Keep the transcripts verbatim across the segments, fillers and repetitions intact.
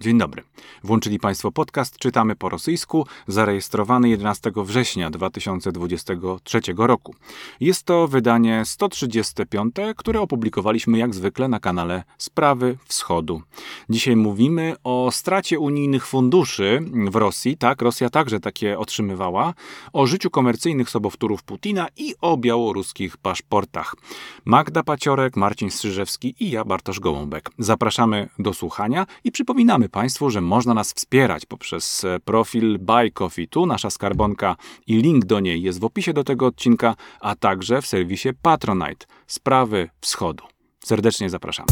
Dzień dobry. Włączyli Państwo podcast Czytamy po rosyjsku, zarejestrowany jedenastego września dwa tysiące dwudziestego trzeciego roku. Jest to wydanie sto trzydzieste piąte, które opublikowaliśmy jak zwykle na kanale Sprawy Wschodu. Dzisiaj mówimy o stracie unijnych funduszy w Rosji, tak, Rosja także takie otrzymywała, o życiu komercyjnych sobowtórów Putina i o białoruskich paszportach. Magda Paciorek, Marcin Strzyżewski i ja, Bartosz Gołąbek. Zapraszamy do słuchania i przypominamy Państwu, że można nas wspierać poprzez profil Buy Coffee Tu, nasza skarbonka i link do niej jest w opisie do tego odcinka, a także w serwisie Patronite, Sprawy Wschodu. Serdecznie zapraszamy.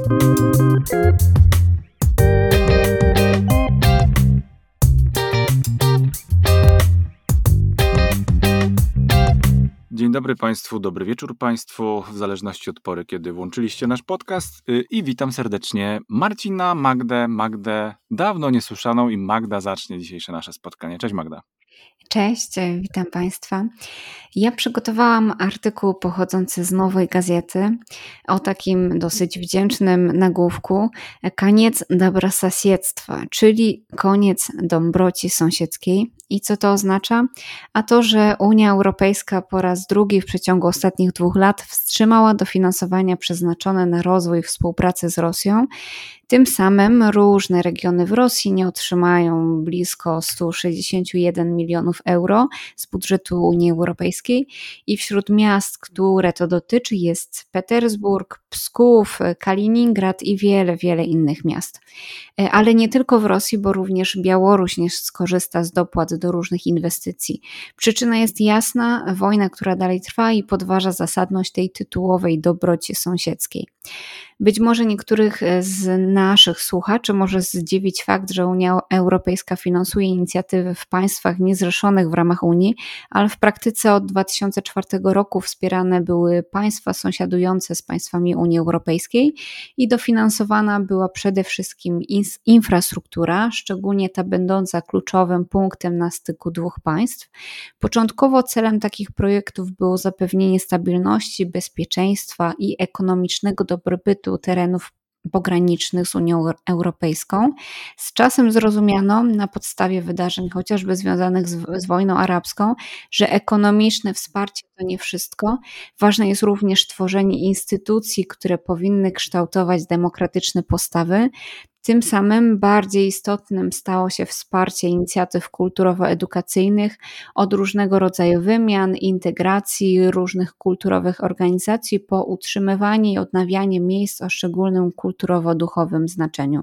Dzień dobry Państwu, dobry wieczór Państwu, w zależności od pory, kiedy włączyliście nasz podcast. I witam serdecznie Marcina, Magdę, Magdę dawno niesłyszaną i Magda zacznie dzisiejsze nasze spotkanie. Cześć Magda. Cześć, witam Państwa. Ja przygotowałam artykuł pochodzący z Nowej Gazety o takim dosyć wdzięcznym nagłówku Koniec dobrosąsiedztwa, czyli koniec dobroci sąsiedzkiej. I co to oznacza? A to, że Unia Europejska po raz drugi w przeciągu ostatnich dwóch lat wstrzymała dofinansowania przeznaczone na rozwój współpracy z Rosją. Tym samym różne regiony w Rosji nie otrzymają blisko sto sześćdziesiąt jeden milionów euro z budżetu Unii Europejskiej i wśród miast, które to dotyczy, jest Petersburg, Psków, Kaliningrad i wiele, wiele innych miast. Ale nie tylko w Rosji, bo również Białoruś nie skorzysta z dopłat do różnych inwestycji. Przyczyna jest jasna, wojna, która dalej trwa i podważa zasadność tej tytułowej dobroci sąsiedzkiej. Być może niektórych z naszych słuchaczy może zdziwić fakt, że Unia Europejska finansuje inicjatywy w państwach niezrzeszonych w ramach Unii, ale w praktyce od dwa tysiące czwartego roku wspierane były państwa sąsiadujące z państwami Unii Europejskiej i dofinansowana była przede wszystkim infrastruktura, szczególnie ta będąca kluczowym punktem na styku dwóch państw. Początkowo celem takich projektów było zapewnienie stabilności, bezpieczeństwa i ekonomicznego dobrobytu terenów pogranicznych z Unią Europejską. Z czasem zrozumiano na podstawie wydarzeń chociażby związanych z, z wojną arabską, że ekonomiczne wsparcie to nie wszystko. Ważne jest również tworzenie instytucji, które powinny kształtować demokratyczne postawy. Tym samym bardziej istotnym stało się wsparcie inicjatyw kulturowo-edukacyjnych od różnego rodzaju wymian, integracji różnych kulturowych organizacji po utrzymywanie i odnawianie miejsc o szczególnym kulturowo-duchowym znaczeniu.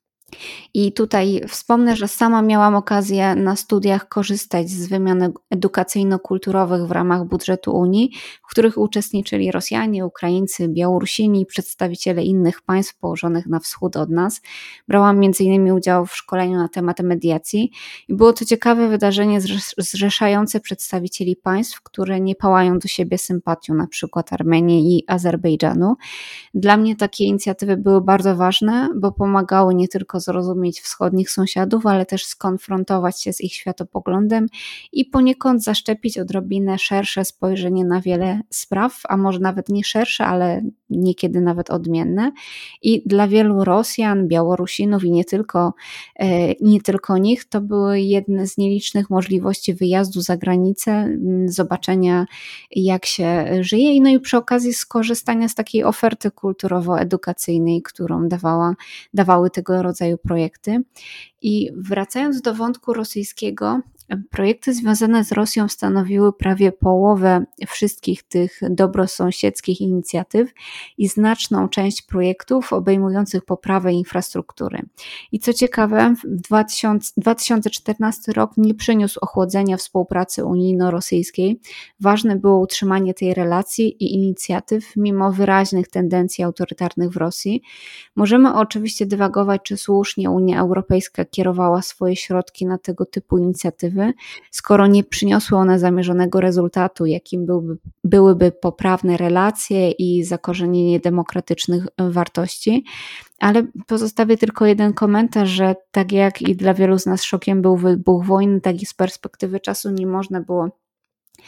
I tutaj wspomnę, że sama miałam okazję na studiach korzystać z wymian edukacyjno-kulturowych w ramach budżetu Unii, w których uczestniczyli Rosjanie, Ukraińcy, Białorusini i przedstawiciele innych państw położonych na wschód od nas. Brałam między innymi udział w szkoleniu na temat mediacji i było to ciekawe wydarzenie zrzeszające przedstawicieli państw, które nie pałają do siebie sympatią, na przykład Armenii i Azerbejdżanu. Dla mnie takie inicjatywy były bardzo ważne, bo pomagały nie tylko zrozumieć wschodnich sąsiadów, ale też skonfrontować się z ich światopoglądem i poniekąd zaszczepić odrobinę szersze spojrzenie na wiele spraw, a może nawet nie szersze, ale niekiedy nawet odmienne. I dla wielu Rosjan, Białorusinów i nie tylko, nie tylko nich, to były jedne z nielicznych możliwości wyjazdu za granicę, zobaczenia jak się żyje i no i przy okazji skorzystania z takiej oferty kulturowo-edukacyjnej, którą dawała, dawały tego rodzaju projekty. I wracając do wątku rosyjskiego, projekty związane z Rosją stanowiły prawie połowę wszystkich tych dobrosąsiedzkich inicjatyw i znaczną część projektów obejmujących poprawę infrastruktury. I co ciekawe, dwa tysiące czternasty rok nie przyniósł ochłodzenia współpracy unijno-rosyjskiej. Ważne było utrzymanie tej relacji i inicjatyw mimo wyraźnych tendencji autorytarnych w Rosji. Możemy oczywiście dywagować, czy słusznie Unia Europejska kierowała swoje środki na tego typu inicjatywy, skoro nie przyniosły one zamierzonego rezultatu, jakim byłby, byłyby poprawne relacje i zakorzenienie demokratycznych wartości. Ale pozostawię tylko jeden komentarz, że tak jak i dla wielu z nas szokiem był wybuch wojny, tak i z perspektywy czasu nie można było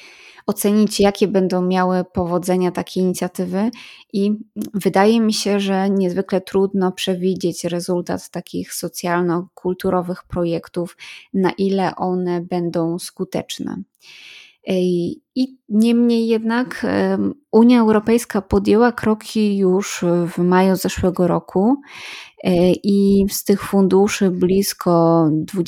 ocenić, jakie będą miały powodzenia takie inicjatywy i wydaje mi się, że niezwykle trudno przewidzieć rezultat takich socjalno-kulturowych projektów, na ile one będą skuteczne. I niemniej jednak Unia Europejska podjęła kroki już w maju zeszłego roku i z tych funduszy blisko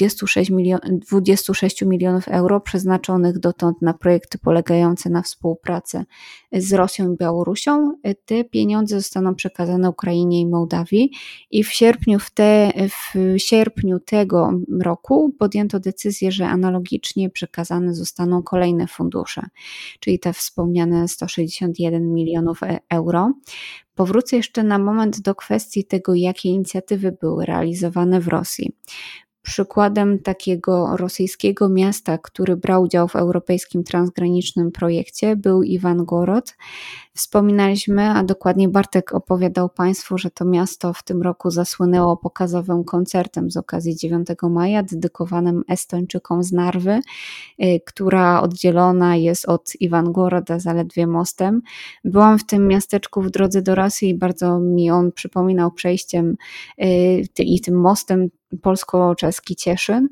dwadzieścia sześć milionów euro przeznaczonych dotąd na projekty polegające na współpracy z Rosją i Białorusią, te pieniądze zostaną przekazane Ukrainie i Mołdawii i w sierpniu, w, te, w sierpniu tego roku podjęto decyzję, że analogicznie przekazane zostaną kolejne fundusze, czyli te wspomniane sto sześćdziesiąt jeden milionów euro. Powrócę jeszcze na moment do kwestii tego, jakie inicjatywy były realizowane w Rosji. Przykładem takiego rosyjskiego miasta, który brał udział w europejskim transgranicznym projekcie, był Iwangorod. Wspominaliśmy, a dokładnie Bartek opowiadał Państwu, że to miasto w tym roku zasłynęło pokazowym koncertem z okazji dziewiątego maja, dedykowanym Estończykom z Narwy, która oddzielona jest od Iwangoroda zaledwie mostem. Byłam w tym miasteczku w drodze do Rosji i bardzo mi on przypominał przejściem i tym mostem polsko-czeski Cieszyn.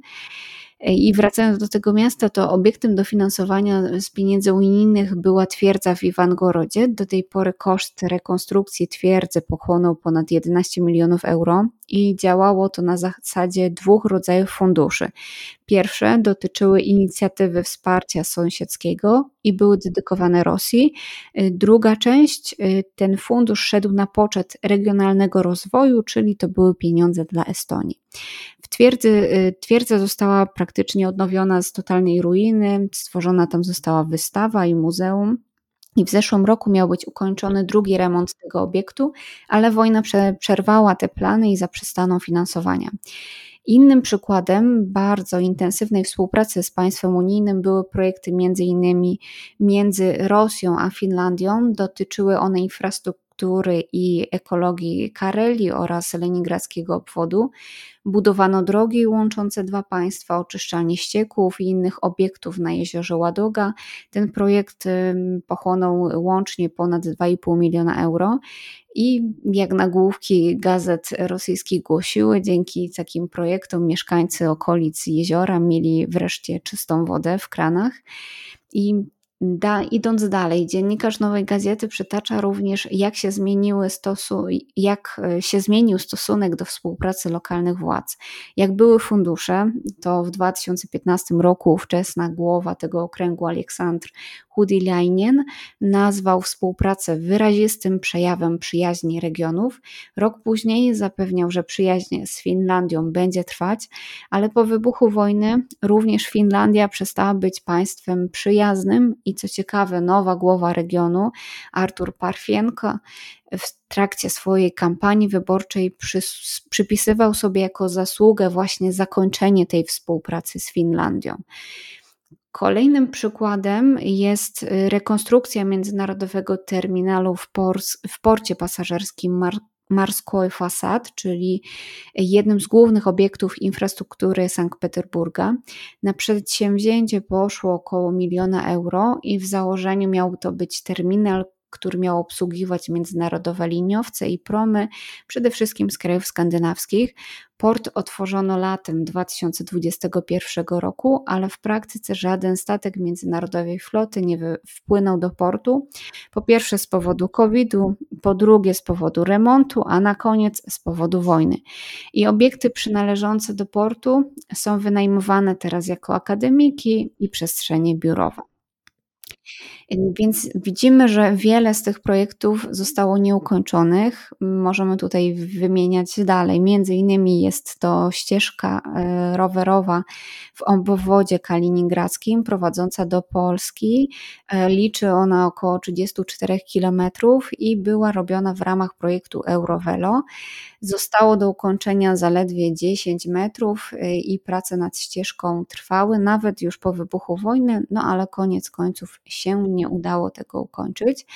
I wracając do tego miasta, to obiektem dofinansowania z pieniędzy unijnych była twierdza w Iwangorodzie. Do tej pory koszt rekonstrukcji twierdzy pochłonął ponad jedenaście milionów euro i działało to na zasadzie dwóch rodzajów funduszy. Pierwsze dotyczyły inicjatywy wsparcia sąsiedzkiego i były dedykowane Rosji. Druga część, ten fundusz szedł na poczet regionalnego rozwoju, czyli to były pieniądze dla Estonii. W twierdzy, twierdza została praktycznie odnowiona z totalnej ruiny, stworzona tam została wystawa i muzeum. I w zeszłym roku miał być ukończony drugi remont tego obiektu, ale wojna przerwała te plany i zaprzestano finansowania. Innym przykładem bardzo intensywnej współpracy z państwem unijnym były projekty między innymi między Rosją a Finlandią. Dotyczyły one infrastruktury i ekologii Karelii oraz leningradzkiego obwodu. Budowano drogi łączące dwa państwa, oczyszczalnie ścieków i innych obiektów na jeziorze Ładoga. Ten projekt pochłonął łącznie ponad dwa i pół miliona euro i jak nagłówki gazet rosyjskich głosiły, dzięki takim projektom mieszkańcy okolic jeziora mieli wreszcie czystą wodę w kranach. I Da, idąc dalej, dziennikarz Nowej Gazety przytacza również, jak się, zmieniły stosu, jak się zmienił stosunek do współpracy lokalnych władz. Jak były fundusze, to w dwa tysiące piętnastym roku ówczesna głowa tego okręgu Aleksandr Chudyliainen nazwał współpracę wyrazistym przejawem przyjaźni regionów. Rok później zapewniał, że przyjaźń z Finlandią będzie trwać, ale po wybuchu wojny również Finlandia przestała być państwem przyjaznym i co ciekawe, nowa głowa regionu, Artur Parfienko, w trakcie swojej kampanii wyborczej przy, przypisywał sobie jako zasługę właśnie zakończenie tej współpracy z Finlandią. Kolejnym przykładem jest rekonstrukcja międzynarodowego terminalu w, pors, w porcie pasażerskim Mar- Morskiej Fasad, czyli jednym z głównych obiektów infrastruktury Sankt Petersburga. Na przedsięwzięcie poszło około miliona euro i w założeniu miał to być terminal, który miał obsługiwać międzynarodowe liniowce i promy, przede wszystkim z krajów skandynawskich. Port otworzono latem dwa tysiące dwudziestego pierwszego roku, ale w praktyce żaden statek międzynarodowej floty nie wpłynął do portu. Po pierwsze z powodu kowida, po drugie z powodu remontu, a na koniec z powodu wojny. I obiekty przynależące do portu są wynajmowane teraz jako akademiki i przestrzenie biurowe. Więc widzimy, że wiele z tych projektów zostało nieukończonych. Możemy tutaj wymieniać dalej. Między innymi jest to ścieżka rowerowa w obwodzie kaliningradzkim prowadząca do Polski. Liczy ona około trzydzieści cztery kilometrów i była robiona w ramach projektu Eurovelo. Zostało do ukończenia zaledwie dziesięć metrów i prace nad ścieżką trwały nawet już po wybuchu wojny, no ale koniec końców się nie udało tego ukończyć.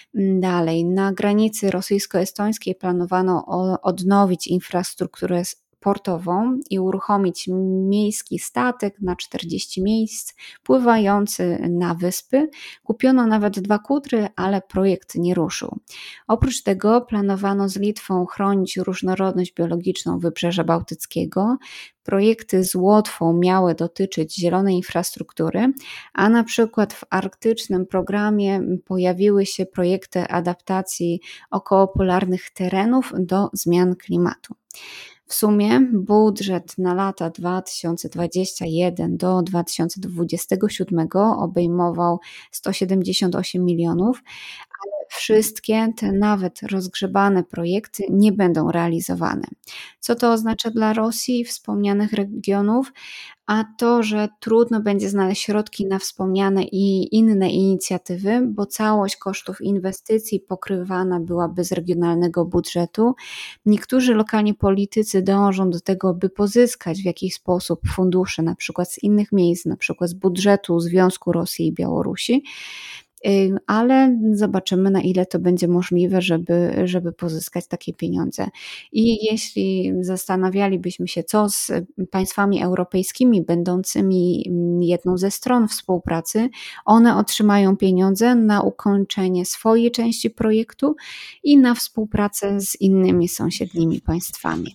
Dalej, na granicy rosyjsko-estońskiej planowano odnowić infrastrukturę portową i uruchomić miejski statek na czterdzieści miejsc pływający na wyspy. Kupiono nawet dwa kutry, ale projekt nie ruszył. Oprócz tego planowano z Litwą chronić różnorodność biologiczną Wybrzeża Bałtyckiego. Projekty z Łotwą miały dotyczyć zielonej infrastruktury, a na przykład w arktycznym programie pojawiły się projekty adaptacji okołopolarnych terenów do zmian klimatu. W sumie budżet na lata dwa tysiące dwudziesty pierwszy do dwa tysiące dwudziestego siódmego obejmował sto siedemdziesiąt osiem milionów, ale wszystkie te nawet rozgrzebane projekty nie będą realizowane. Co to oznacza dla Rosji i wspomnianych regionów? A to, że trudno będzie znaleźć środki na wspomniane i inne inicjatywy, bo całość kosztów inwestycji pokrywana byłaby z regionalnego budżetu. Niektórzy lokalni politycy dążą do tego, by pozyskać w jakiś sposób fundusze, na przykład z innych miejsc, na przykład z budżetu Związku Rosji i Białorusi, ale zobaczymy, na ile to będzie możliwe, żeby, żeby pozyskać takie pieniądze. I jeśli zastanawialibyśmy się, co z państwami europejskimi będącymi jedną ze stron współpracy, one otrzymają pieniądze na ukończenie swojej części projektu i na współpracę z innymi sąsiednimi państwami.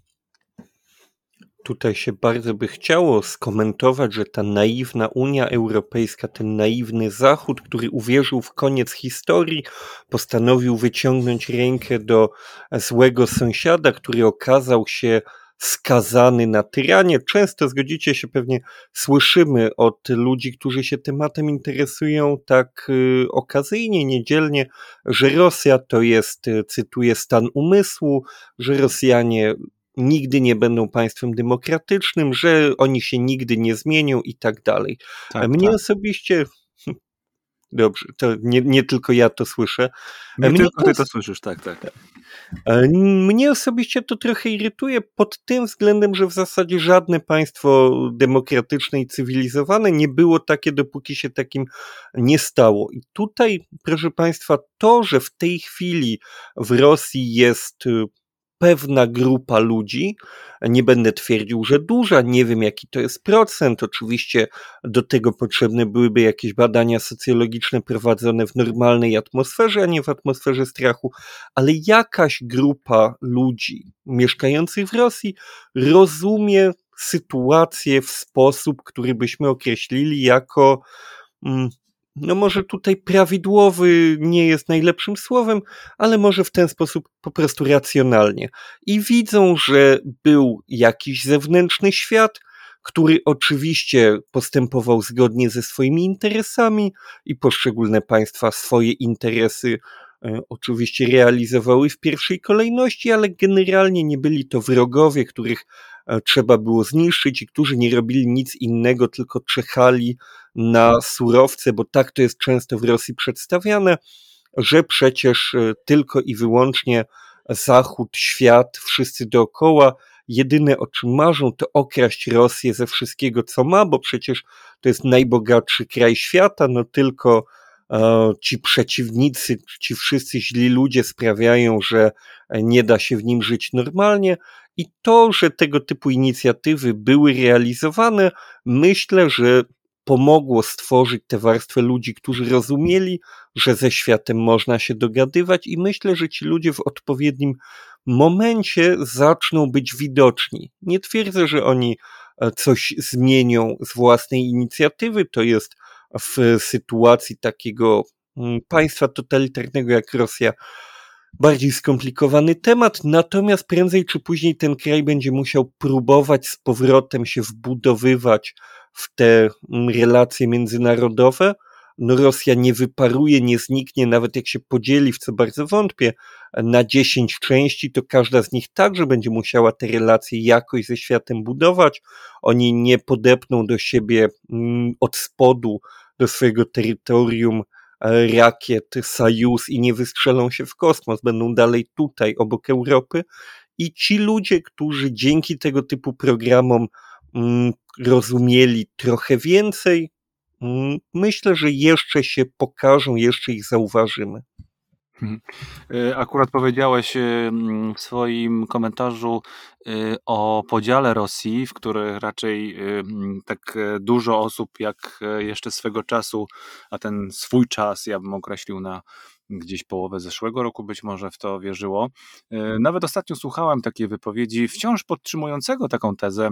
Tutaj się bardzo by chciało skomentować, że ta naiwna Unia Europejska, ten naiwny Zachód, który uwierzył w koniec historii, postanowił wyciągnąć rękę do złego sąsiada, który okazał się skazany na tyranię. Często, zgodzicie się, pewnie słyszymy od ludzi, którzy się tematem interesują tak y, okazyjnie, niedzielnie, że Rosja to jest, cytuję, stan umysłu, że Rosjanie nigdy nie będą państwem demokratycznym, że oni się nigdy nie zmienią i tak dalej. Tak, Mnie tak. osobiście, dobrze, to nie, nie tylko ja to słyszę. Nie Mnie tylko ty to, to słyszysz, tak, tak. mnie osobiście to trochę irytuje pod tym względem, że w zasadzie żadne państwo demokratyczne i cywilizowane nie było takie, dopóki się takim nie stało. I tutaj, proszę państwa, to, że w tej chwili w Rosji jest pewna grupa ludzi, nie będę twierdził, że duża, nie wiem jaki to jest procent, oczywiście do tego potrzebne byłyby jakieś badania socjologiczne prowadzone w normalnej atmosferze, a nie w atmosferze strachu, ale jakaś grupa ludzi mieszkających w Rosji rozumie sytuację w sposób, który byśmy określili jako mm, no może tutaj prawidłowy nie jest najlepszym słowem, ale może w ten sposób po prostu racjonalnie. I widzą, że był jakiś zewnętrzny świat, który oczywiście postępował zgodnie ze swoimi interesami i poszczególne państwa swoje interesy e, oczywiście realizowały w pierwszej kolejności, ale generalnie nie byli to wrogowie, których e, trzeba było zniszczyć i którzy nie robili nic innego, tylko czekali na surowce, bo tak to jest często w Rosji przedstawiane, że przecież tylko i wyłącznie Zachód, świat, wszyscy dookoła, jedyne o czym marzą to okraść Rosję ze wszystkiego co ma, bo przecież to jest najbogatszy kraj świata, no tylko e, ci przeciwnicy, ci wszyscy źli ludzie sprawiają, że nie da się w nim żyć normalnie. I to, że tego typu inicjatywy były realizowane, myślę, że pomogło stworzyć tę warstwę ludzi, którzy rozumieli, że ze światem można się dogadywać i myślę, że ci ludzie w odpowiednim momencie zaczną być widoczni. Nie twierdzę, że oni coś zmienią z własnej inicjatywy, to jest w sytuacji takiego państwa totalitarnego jak Rosja bardziej skomplikowany temat, natomiast prędzej czy później ten kraj będzie musiał próbować z powrotem się wbudowywać w te relacje międzynarodowe. No Rosja nie wyparuje, nie zniknie, nawet jak się podzieli, w co bardzo wątpię, na dziesięć części, to każda z nich także będzie musiała te relacje jakoś ze światem budować. Oni nie podepną do siebie od spodu, do swojego terytorium rakiet Sojus i nie wystrzelą się w kosmos, będą dalej tutaj, obok Europy. I ci ludzie, którzy dzięki tego typu programom mm, rozumieli trochę więcej, mm, myślę, że jeszcze się pokażą, jeszcze ich zauważymy. Mhm. Y, Akurat powiedziałeś y, mm, w swoim komentarzu y, o podziale Rosji, w której raczej y, mm, tak e, dużo osób jak e, jeszcze swego czasu, a ten swój czas ja bym określił na gdzieś połowę zeszłego roku być może w to wierzyło. Y, Nawet ostatnio słuchałem takiej wypowiedzi wciąż podtrzymującego taką tezę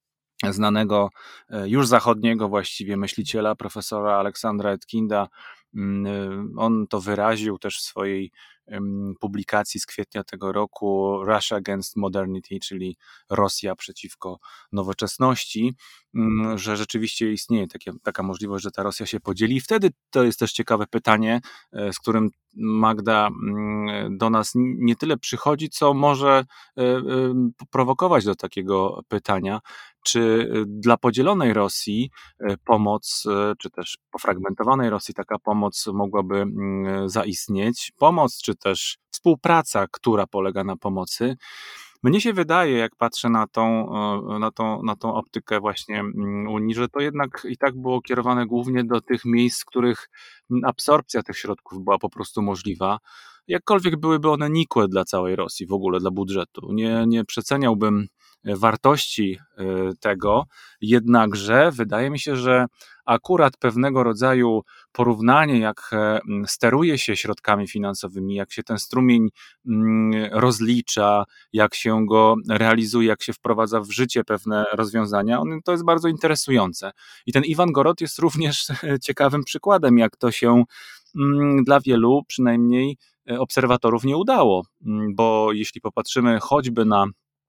znanego e, już zachodniego właściwie myśliciela, profesora Aleksandra Etkinda. Mm, e, On to wyraził też w swojej em, publikacji z kwietnia tego roku Russia Against Modernity, czyli Rosja przeciwko nowoczesności, mm, że rzeczywiście istnieje takie, taka możliwość, że ta Rosja się podzieli. I wtedy to jest też ciekawe pytanie, e, z którym Magda mm, do nas nie tyle przychodzi, co może e, e, prowokować do takiego pytania. Czy dla podzielonej Rosji e, pomoc, e, czy też pofragmentowanej Rosji taka pomoc mogłaby mm, zaistnieć? Pomoc, czy też współpraca, która polega na pomocy? Mnie się wydaje, jak patrzę na tą, e, na tą, na tą optykę właśnie mm, Unii, że to jednak i tak było kierowane głównie do tych miejsc, w których mm, absorpcja tych środków była po prostu możliwa. Jakkolwiek byłyby one nikłe dla całej Rosji, w ogóle dla budżetu. Nie, nie przeceniałbym wartości y, tego, jednakże wydaje mi się, że akurat pewnego rodzaju porównanie, jak e, m, steruje się środkami finansowymi, jak się ten strumień mm, rozlicza, jak się go realizuje, jak się wprowadza w życie pewne rozwiązania, on, to jest bardzo interesujące. I ten Iwan Gorod jest również ciekawym przykładem, jak to się mm, dla wielu przynajmniej e, obserwatorów nie udało, Mm, bo jeśli popatrzymy choćby na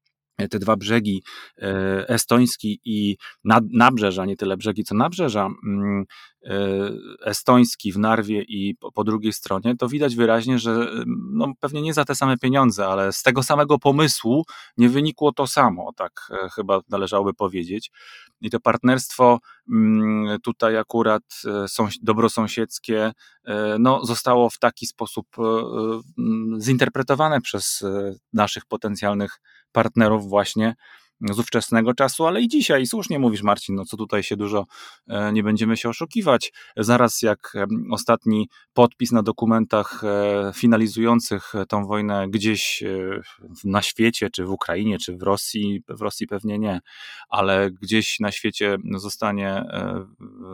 te dwa brzegi, e, estoński i nad, nabrzeża, nie tyle brzegi, co nabrzeża, mm, e, estoński w Narwie i po, po drugiej stronie, to widać wyraźnie, że mm, no, pewnie nie za te same pieniądze, ale z tego samego pomysłu nie wynikło to samo, tak e, chyba należałoby powiedzieć. I to partnerstwo mm, tutaj akurat e, sąs- dobrosąsiedzkie e, no, zostało w taki sposób e, e, mm, zinterpretowane przez e, naszych potencjalnych partnerów właśnie z ówczesnego czasu, ale i dzisiaj. I słusznie mówisz, Marcin, no co tutaj się dużo, e, nie będziemy się oszukiwać. Zaraz jak em, ostatni podpis na dokumentach e, finalizujących tą wojnę gdzieś e, na świecie, czy w Ukrainie, czy w Rosji, w Rosji pewnie nie, ale gdzieś na świecie zostanie e, e,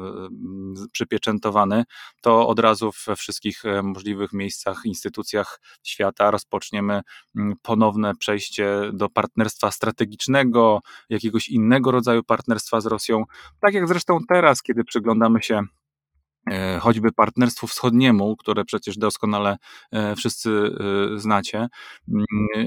przypieczętowany, to od razu we wszystkich e, możliwych miejscach, instytucjach świata rozpoczniemy mm, ponowne przejście do partnerstwa strategicznego, jakiegoś innego rodzaju partnerstwa z Rosją. Tak jak zresztą teraz, kiedy przyglądamy się e, choćby partnerstwu wschodniemu, które przecież doskonale e, wszyscy e, znacie. Mm,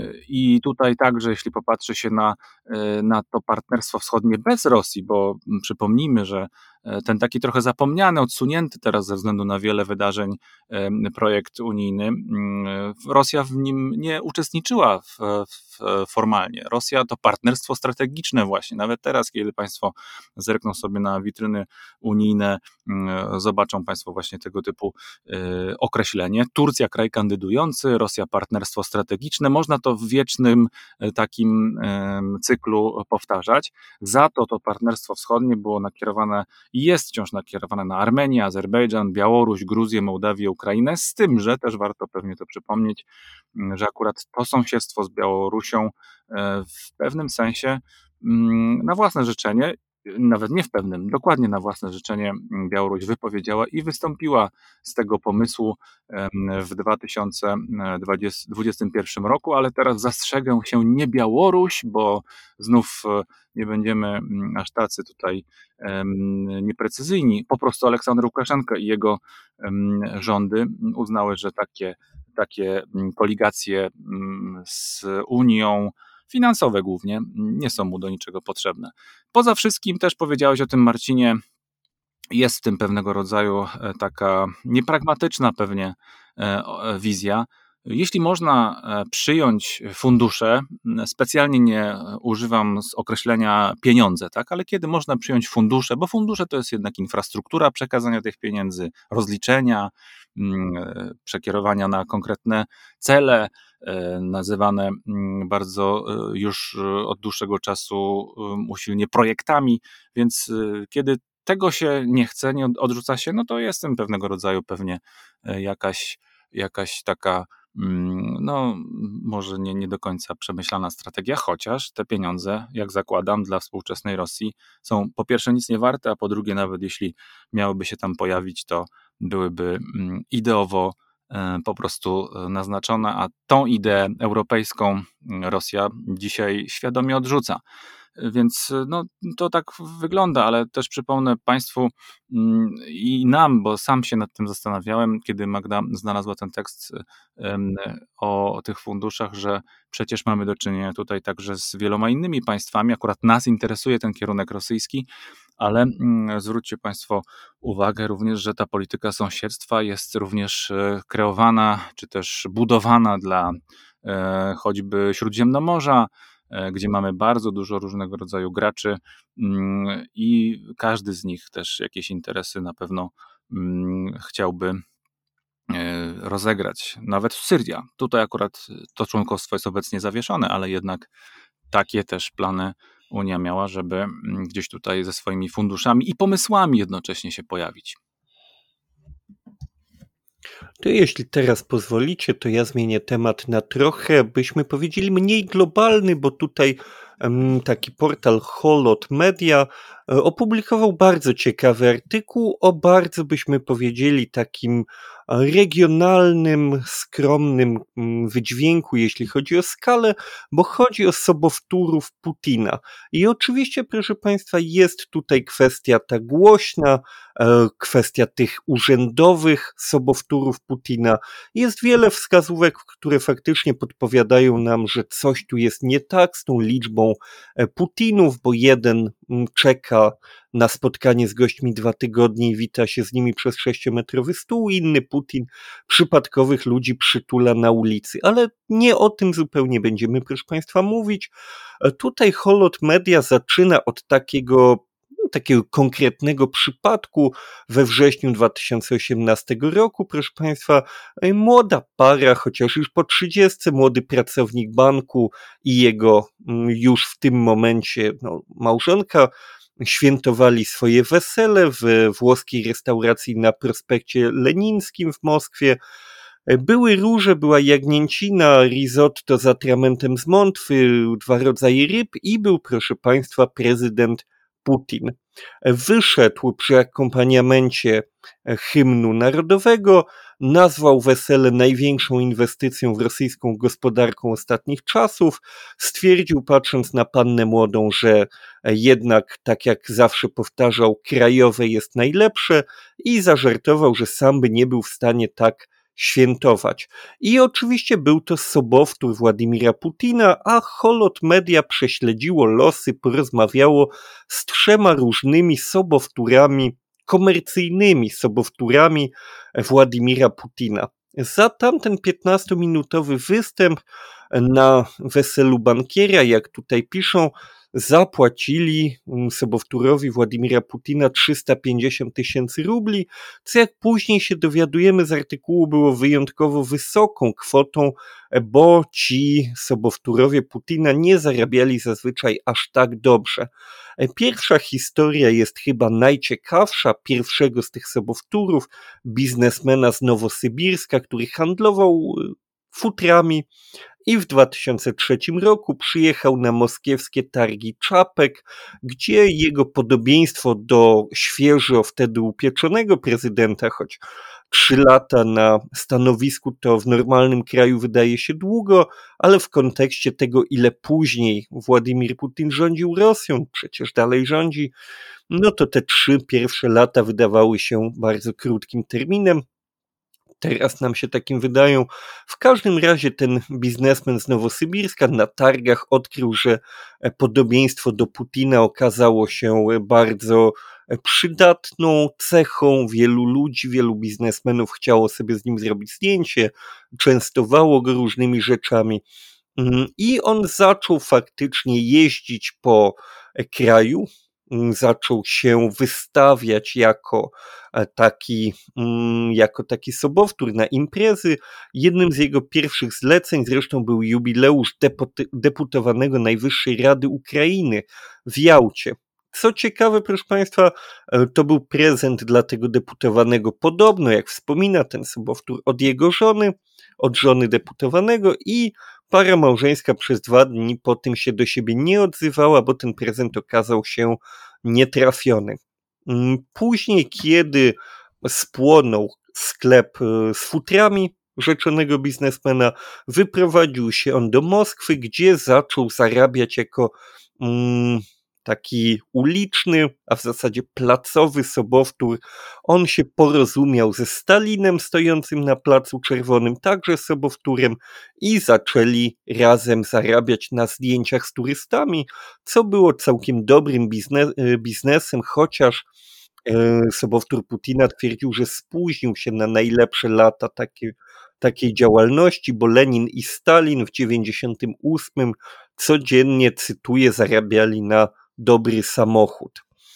I tutaj także, jeśli popatrzy się na, e, na to partnerstwo wschodnie bez Rosji, bo mm, przypomnijmy, że e, ten taki trochę zapomniany, odsunięty teraz ze względu na wiele wydarzeń e, projekt unijny, mm, Rosja w nim nie uczestniczyła w, w, formalnie. Rosja to partnerstwo strategiczne właśnie. Nawet teraz, kiedy Państwo zerkną sobie na witryny unijne, mm, zobaczą Państwo właśnie tego typu e, określenie. Turcja kraj kandydujący, Rosja partnerstwo strategiczne. Można to w wiecznym e, takim e, cyklu powtarzać. Za to to partnerstwo wschodnie było nakierowane i jest wciąż nakierowane na Armenię, Azerbejdżan, Białoruś, Gruzję, Mołdawię, Ukrainę, z tym, że też warto pewnie to przypomnieć, m, że akurat to sąsiedztwo z Białorusią e, w pewnym sensie mm, na własne życzenie, nawet nie w pewnym, dokładnie na własne życzenie mm, Białoruś wypowiedziała i wystąpiła z tego pomysłu em, w dwa tysiące dwudziestym pierwszym roku, ale teraz zastrzegę się nie Białoruś, bo znów e, nie będziemy mm, aż tacy tutaj em, nieprecyzyjni. Po prostu Aleksander Łukaszenko i jego em, rządy uznały, że takie, takie mm, koligacje mm, z Unią, finansowe głównie, nie są mu do niczego potrzebne. Poza wszystkim też powiedziałeś o tym, Marcinie, jest w tym pewnego rodzaju e, taka niepragmatyczna pewnie e, o- e, wizja. Jeśli można e, przyjąć fundusze, m, specjalnie nie e, używam z określenia pieniądze, tak, ale kiedy można przyjąć fundusze, bo fundusze to jest jednak infrastruktura przekazania tych pieniędzy, rozliczenia, m, e, przekierowania na konkretne cele, e, nazywane m, bardzo e, już e, od dłuższego czasu e, usilnie projektami, więc e, kiedy tego się nie chce, nie od- odrzuca się, no to jest tym pewnego rodzaju pewnie e, jakaś jakaś taka no może nie, nie do końca przemyślana strategia, chociaż te pieniądze, jak zakładam, dla współczesnej Rosji są po pierwsze nic nie warte, a po drugie nawet jeśli miałyby się tam pojawić, to byłyby ideowo po prostu naznaczone, a tą ideę europejską Rosja dzisiaj świadomie odrzuca. Więc no, to tak wygląda, ale też przypomnę Państwu i nam, bo sam się nad tym zastanawiałem, kiedy Magda znalazła ten tekst o, o tych funduszach, że przecież mamy do czynienia tutaj także z wieloma innymi państwami. Akurat nas interesuje ten kierunek rosyjski, ale zwróćcie Państwo uwagę również, że ta polityka sąsiedztwa jest również kreowana, czy też budowana dla choćby Śródziemnomorza, gdzie mamy bardzo dużo różnego rodzaju graczy i każdy z nich też jakieś interesy na pewno chciałby rozegrać. Nawet Syria. Tutaj akurat to członkostwo jest obecnie zawieszone, ale jednak takie też plany Unia miała, żeby gdzieś tutaj ze swoimi funduszami i pomysłami jednocześnie się pojawić. To jeśli teraz pozwolicie, to ja zmienię temat na trochę, byśmy powiedzieli, mniej globalny, bo tutaj um, taki portal Holot Media um, opublikował bardzo ciekawy artykuł o bardzo, byśmy powiedzieli, takim regionalnym, skromnym wydźwięku, jeśli chodzi o skalę, bo chodzi o sobowtórów Putina. I oczywiście, proszę Państwa, jest tutaj kwestia ta głośna, kwestia tych urzędowych sobowtórów Putina. Jest wiele wskazówek, które faktycznie podpowiadają nam, że coś tu jest nie tak z tą liczbą Putinów, bo jeden czeka na spotkanie z gośćmi dwa tygodnie i wita się z nimi przez sześciometrowy stół, inny Putin przypadkowych ludzi przytula na ulicy. Ale nie o tym zupełnie będziemy, proszę Państwa, mówić. Tutaj Holot Media zaczyna od takiego takiego konkretnego przypadku we wrześniu dwa tysiące osiemnastego roku, proszę Państwa, młoda para, chociaż już po trzydziestce, młody pracownik banku i jego już w tym momencie no, małżonka świętowali swoje wesele w włoskiej restauracji na prospekcie Lenińskim w Moskwie. Były róże, była jagnięcina, risotto z atramentem z Montwy, dwa rodzaje ryb i był, proszę Państwa, prezydent Putin. Wyszedł przy akompaniamencie hymnu narodowego, nazwał wesele największą inwestycją w rosyjską gospodarkę ostatnich czasów, stwierdził, patrząc na pannę młodą, że jednak, tak jak zawsze powtarzał, krajowe jest najlepsze i zażartował, że sam by nie był w stanie tak świętować. I oczywiście był to sobowtór Władimira Putina, a Holot Media prześledziło losy, porozmawiało z trzema różnymi sobowtórami, komercyjnymi sobowtórami Władimira Putina. Za tamten piętnastominutowy występ na weselu bankiera, jak tutaj piszą, zapłacili sobowtórowi Władimira Putina trzysta pięćdziesiąt tysięcy rubli, co jak później się dowiadujemy z artykułu było wyjątkowo wysoką kwotą, bo ci sobowtórowie Putina nie zarabiali zazwyczaj aż tak dobrze. Pierwsza historia jest chyba najciekawsza, pierwszego z tych sobowtórów, biznesmena z Nowosybirska, który handlował futrami i w dwa tysiące trzecim roku przyjechał na moskiewskie targi Czapek, gdzie jego podobieństwo do świeżo wtedy upieczonego prezydenta, choć trzy lata na stanowisku to w normalnym kraju wydaje się długo, ale w kontekście tego, ile później Władimir Putin rządził Rosją, przecież dalej rządzi, no to te trzy pierwsze lata wydawały się bardzo krótkim terminem. Teraz nam się takim wydają. W każdym razie ten biznesmen z Nowosybirska na targach odkrył, że podobieństwo do Putina okazało się bardzo przydatną cechą. Wielu ludzi, wielu biznesmenów chciało sobie z nim zrobić zdjęcie, częstowało go różnymi rzeczami. I on zaczął faktycznie jeździć po kraju, zaczął się wystawiać jako taki, jako taki sobowtór na imprezy. Jednym z jego pierwszych zleceń zresztą był jubileusz deputowanego Najwyższej Rady Ukrainy w Jałcie. Co ciekawe, proszę Państwa, to był prezent dla tego deputowanego, podobno jak wspomina ten sobowtór, od jego żony, od żony deputowanego, i para małżeńska przez dwa dni po tym się do siebie nie odzywała, bo ten prezent okazał się nietrafiony. Później, kiedy spłonął sklep z futrami rzeczonego biznesmena, wyprowadził się on do Moskwy, gdzie zaczął zarabiać jako mm, taki uliczny, a w zasadzie placowy sobowtór. On się porozumiał ze Stalinem stojącym na Placu Czerwonym, także sobowtórem, i zaczęli razem zarabiać na zdjęciach z turystami, co było całkiem dobrym biznes, biznesem, chociaż sobowtór Putina twierdził, że spóźnił się na najlepsze lata takiej, takiej działalności, bo Lenin i Stalin w dziewięćdziesiątym ósmym codziennie, cytuję, zarabiali na dobry samochód.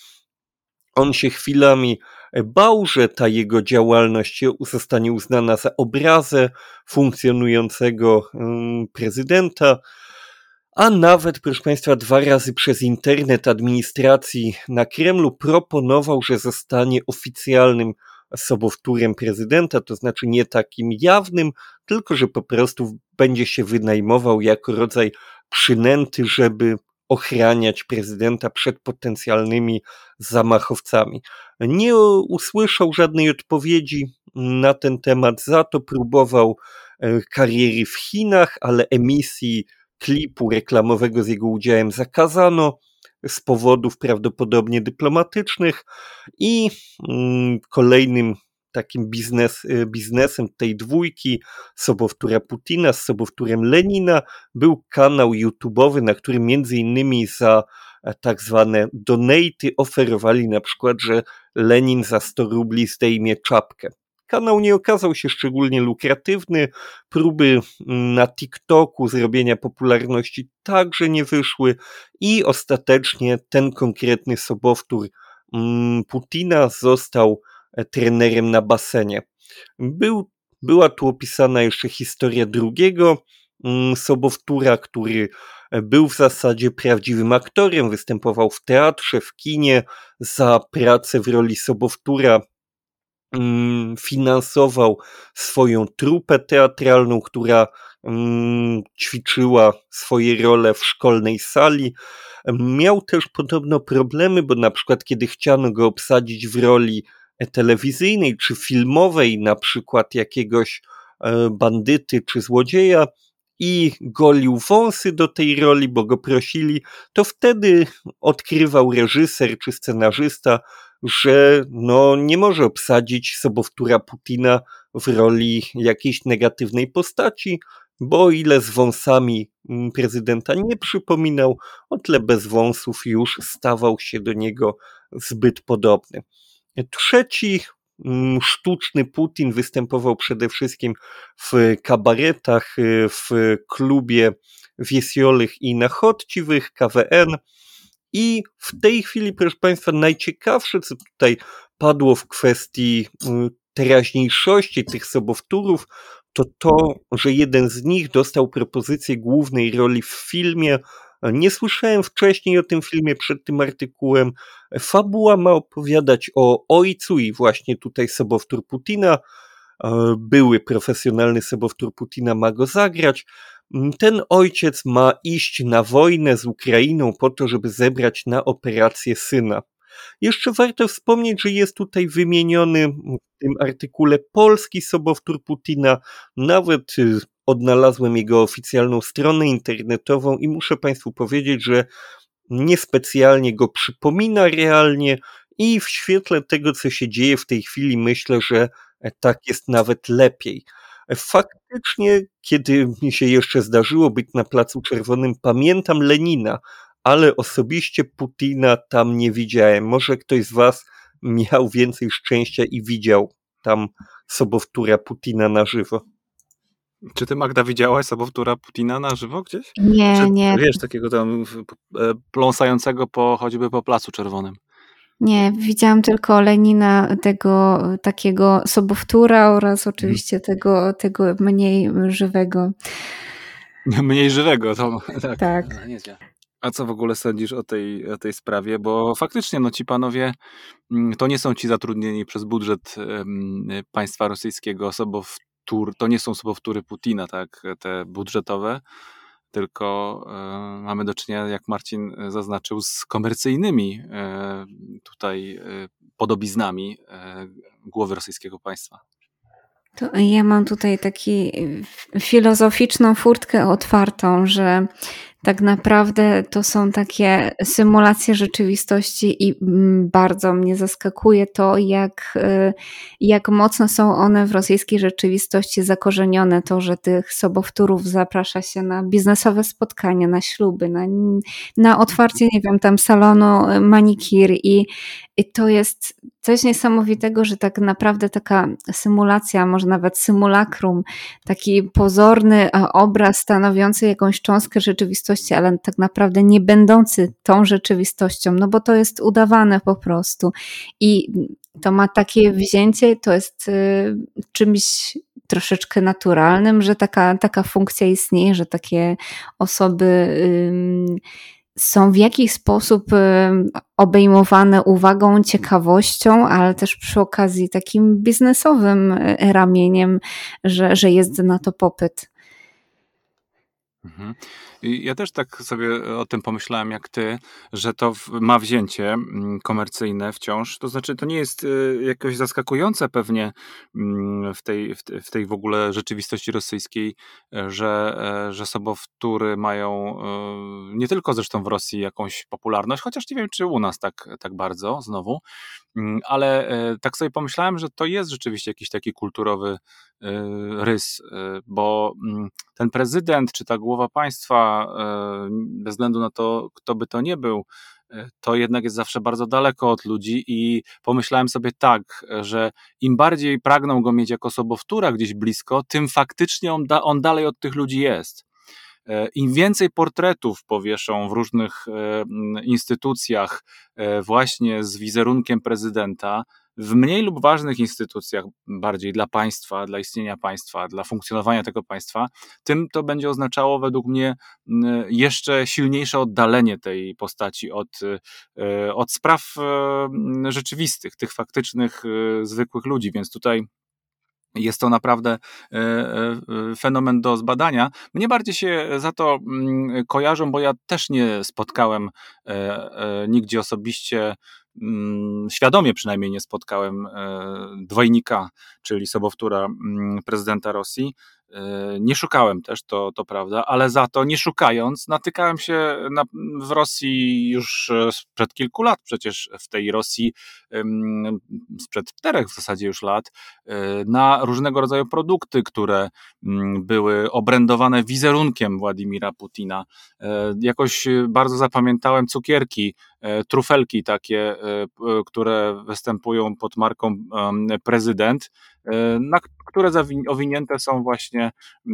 On się chwilami bał, że ta jego działalność zostanie uznana za obrazę funkcjonującego prezydenta, a nawet, proszę Państwa, dwa razy przez internet administracji na Kremlu proponował, że zostanie oficjalnym sobowtórem prezydenta, to znaczy nie takim jawnym, tylko że po prostu będzie się wynajmował jako rodzaj przynęty, żeby ochraniać prezydenta przed potencjalnymi zamachowcami. Nie usłyszał żadnej odpowiedzi na ten temat, za to próbował kariery w Chinach, ale emisji klipu reklamowego z jego udziałem zakazano z powodów prawdopodobnie dyplomatycznych, i mm, kolejnym takim biznes, biznesem tej dwójki, sobowtóra Putina z sobowtórem Lenina, był kanał YouTube'owy, na którym między innymi za tak zwane donaty oferowali na przykład, że Lenin za sto rubli zdejmie czapkę. Kanał nie okazał się szczególnie lukratywny, próby na TikToku zrobienia popularności także nie wyszły i ostatecznie ten konkretny sobowtór Putina został trenerem na basenie. Był, była tu opisana jeszcze historia drugiego sobowtóra, który był w zasadzie prawdziwym aktorem, występował w teatrze, w kinie, za pracę w roli sobowtóra finansował swoją trupę teatralną, która ćwiczyła swoje role w szkolnej sali. Miał też podobno problemy, bo na przykład kiedy chciano go obsadzić w roli telewizyjnej czy filmowej, na przykład jakiegoś bandyty czy złodzieja, i golił wąsy do tej roli, bo go prosili, to wtedy odkrywał reżyser czy scenarzysta, że no nie może obsadzić sobowtóra Putina w roli jakiejś negatywnej postaci, bo o ile z wąsami prezydenta nie przypominał, o tyle bez wąsów już stawał się do niego zbyt podobny. Trzeci sztuczny Putin występował przede wszystkim w kabaretach, w klubie Wiesiołych i Nachodciwych, K W N, i w tej chwili, proszę Państwa, najciekawsze, co tutaj padło w kwestii teraźniejszości tych sobowtórów, to to, że jeden z nich dostał propozycję głównej roli w filmie. Nie słyszałem wcześniej o tym filmie przed tym artykułem. Fabuła ma opowiadać o ojcu i właśnie tutaj sobowtór Putina, były profesjonalny sobowtór Putina ma go zagrać. Ten ojciec ma iść na wojnę z Ukrainą po to, żeby zebrać na operację syna. Jeszcze warto wspomnieć, że jest tutaj wymieniony w tym artykule polski sobowtór Putina. Nawet odnalazłem jego oficjalną stronę internetową i muszę Państwu powiedzieć, że niespecjalnie go przypomina realnie, i w świetle tego, co się dzieje w tej chwili, myślę, że tak jest nawet lepiej. Faktycznie, kiedy mi się jeszcze zdarzyło być na Placu Czerwonym, pamiętam Lenina, ale osobiście Putina tam nie widziałem. Może ktoś z Was miał więcej szczęścia i widział tam sobowtóra Putina na żywo. Czy ty, Magda, widziałaś sobowtóra Putina na żywo gdzieś? Nie, Czy, nie. Wiesz, takiego tam pląsającego po, choćby po Placu Czerwonym. Nie, widziałam tylko Lenina, tego takiego sobowtóra oraz oczywiście tego, tego mniej żywego. Mniej żywego, to tak. Tak. A co w ogóle sądzisz o tej, o tej sprawie? Bo faktycznie no, ci panowie to nie są ci zatrudnieni przez budżet um, państwa rosyjskiego sobowtór, to nie są sobowtóry Putina, tak, te budżetowe, tylko e, mamy do czynienia, jak Marcin zaznaczył, z komercyjnymi e, tutaj e, podobiznami e, głowy rosyjskiego państwa. To ja mam tutaj taki filozoficzną furtkę otwartą, że tak naprawdę to są takie symulacje rzeczywistości i bardzo mnie zaskakuje to, jak, jak mocno są one w rosyjskiej rzeczywistości zakorzenione. To, że tych sobowtórów zaprasza się na biznesowe spotkania, na śluby, na, na otwarcie, nie wiem, tam salonu manikir i, i to jest coś niesamowitego, że tak naprawdę taka symulacja, może nawet symulakrum, taki pozorny obraz stanowiący jakąś cząstkę rzeczywistości, ale tak naprawdę nie będący tą rzeczywistością, no bo to jest udawane po prostu i to ma takie wzięcie, to jest y, czymś troszeczkę naturalnym, że taka, taka funkcja istnieje, że takie osoby y, są w jakiś sposób obejmowane uwagą, ciekawością, ale też przy okazji takim biznesowym ramieniem, że, że jest na to popyt. Mhm. Ja też tak sobie o tym pomyślałem jak ty, że to ma wzięcie komercyjne wciąż, to znaczy to nie jest jakoś zaskakujące pewnie w tej, w tej w ogóle rzeczywistości rosyjskiej, że, że sobowtóry mają nie tylko zresztą w Rosji jakąś popularność, chociaż nie wiem czy u nas tak, tak bardzo znowu, ale tak sobie pomyślałem, że to jest rzeczywiście jakiś taki kulturowy rys, bo ten prezydent czy ta głowa państwa, bez względu na to, kto by to nie był, to jednak jest zawsze bardzo daleko od ludzi i pomyślałem sobie tak, że im bardziej pragną go mieć jako sobowtóra gdzieś blisko, tym faktycznie on, da, on dalej od tych ludzi jest. Im więcej portretów powieszą w różnych instytucjach właśnie z wizerunkiem prezydenta, w mniej lub ważnych instytucjach, bardziej dla państwa, dla istnienia państwa, dla funkcjonowania tego państwa, tym to będzie oznaczało według mnie jeszcze silniejsze oddalenie tej postaci od, od spraw rzeczywistych, tych faktycznych, zwykłych ludzi, więc tutaj jest to naprawdę fenomen do zbadania. Mnie bardziej się za to kojarzą, bo ja też nie spotkałem nigdzie osobiście, świadomie przynajmniej nie spotkałem dwojnika, czyli sobowtóra prezydenta Rosji. Nie szukałem też, to, to prawda, ale za to nie szukając natykałem się na, w Rosji już sprzed kilku lat, przecież w tej Rosji sprzed czterech w zasadzie już lat, na różnego rodzaju produkty, które były obrędowane wizerunkiem Władimira Putina. Jakoś bardzo zapamiętałem cukierki, trufelki takie, które występują pod marką prezydent, na które owinięte są właśnie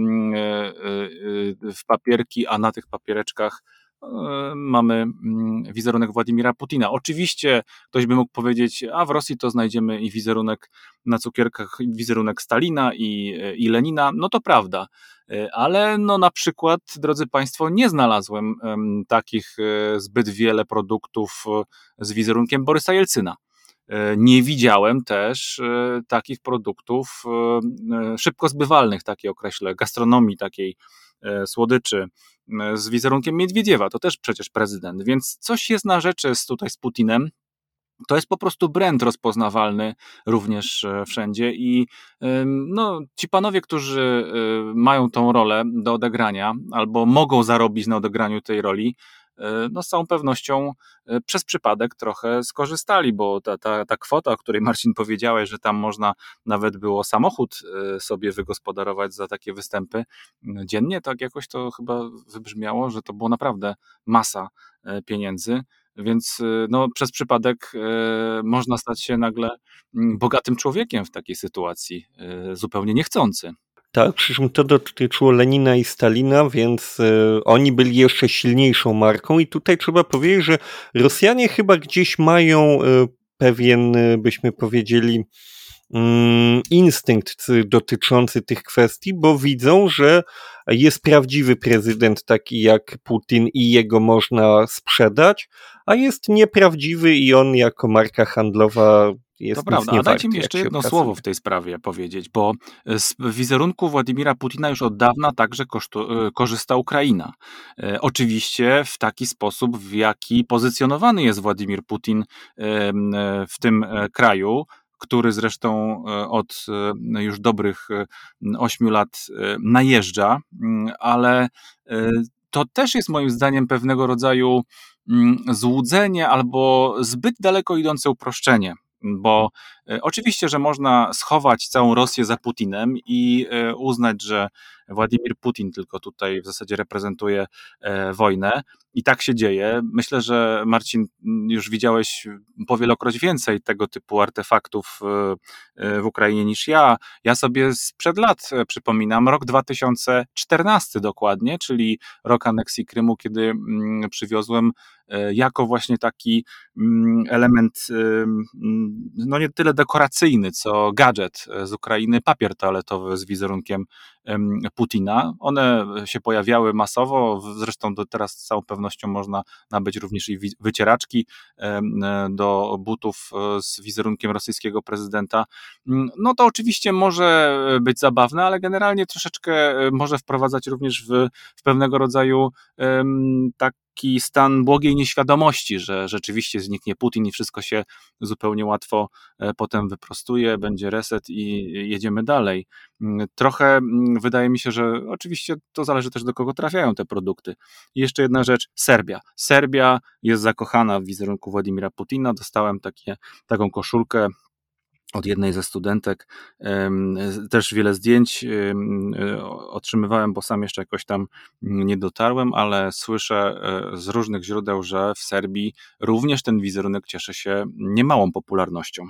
w papierki, a na tych papiereczkach mamy wizerunek Władimira Putina. Oczywiście ktoś by mógł powiedzieć, a w Rosji to znajdziemy i wizerunek na cukierkach, i wizerunek Stalina i, i Lenina. No to prawda, ale no na przykład, drodzy Państwo, nie znalazłem takich zbyt wiele produktów z wizerunkiem Borysa Jelcyna. Nie widziałem też takich produktów szybko zbywalnych, takie określę, gastronomii takiej, słodyczy z wizerunkiem Miedwiediewa, to też przecież prezydent, więc coś jest na rzeczy z, tutaj z Putinem. To jest po prostu brand rozpoznawalny również wszędzie i no, ci panowie, którzy mają tą rolę do odegrania albo mogą zarobić na odegraniu tej roli, no z całą pewnością przez przypadek trochę skorzystali, bo ta, ta, ta kwota, o której Marcin powiedziałeś, że tam można nawet było samochód sobie wygospodarować za takie występy dziennie, tak jakoś to chyba wybrzmiało, że to było naprawdę masa pieniędzy, więc no, przez przypadek można stać się nagle bogatym człowiekiem w takiej sytuacji, zupełnie niechcący. Tak, przy czym to dotyczyło Lenina i Stalina, więc y, oni byli jeszcze silniejszą marką i tutaj trzeba powiedzieć, że Rosjanie chyba gdzieś mają y, pewien, y, byśmy powiedzieli, instynkt dotyczący tych kwestii, bo widzą, że jest prawdziwy prezydent taki jak Putin i jego można sprzedać, a jest nieprawdziwy i on jako marka handlowa jest To prawda, nic nie a dajcie wart, mi jeszcze jak się jedno okazuje. słowo w tej sprawie powiedzieć, bo z wizerunku Władimira Putina już od dawna także kosztu, e, korzysta Ukraina. E, Oczywiście w taki sposób, w jaki pozycjonowany jest Władimir Putin e, m, e, w tym e, kraju, który zresztą e, od e, już dobrych e, ośmiu lat e, najeżdża, m, ale e, to też jest moim zdaniem pewnego rodzaju mm, złudzenie albo zbyt daleko idące uproszczenie. Bo e, oczywiście, że można schować całą Rosję za Putinem i e, uznać, że Władimir Putin tylko tutaj w zasadzie reprezentuje e, wojnę. I tak się dzieje. Myślę, że Marcin, m, już widziałeś powielokroć więcej tego typu artefaktów e, e, w Ukrainie niż ja. Ja sobie sprzed lat e, przypominam rok dwa tysiące czternasty dokładnie, czyli rok aneksji Krymu, kiedy mm, przywiozłem e, jako właśnie taki mm, element e, mm, no nie tyle dekoracyjny, co gadżet z Ukrainy, papier toaletowy z wizerunkiem em, Putina. One się pojawiały masowo, w- zresztą do teraz z całą pewnością można nabyć również i wi- wycieraczki em, e, do butów e, z wizerunkiem rosyjskiego prezydenta. Mm, No to oczywiście może być zabawne, ale generalnie troszeczkę e, może wprowadzać również w, w pewnego rodzaju em, taki stan błogiej nieświadomości, że rzeczywiście zniknie Putin i wszystko się zupełnie łatwo e, potem wyprostuje, będzie reset i jedziemy dalej. Mm, Trochę mm, wydaje mi się, że oczywiście to zależy też do kogo trafiają te produkty. I jeszcze jedna rzecz, Serbia. Serbia jest zakochana w wizerunku Władimira Putina. Dostałem takie, taką koszulkę od jednej ze studentek. Em, z- Też wiele zdjęć em, e, otrzymywałem, bo sam jeszcze jakoś tam mm, nie dotarłem, ale słyszę e, z różnych źródeł, że w Serbii również ten wizerunek cieszy się niemałą popularnością.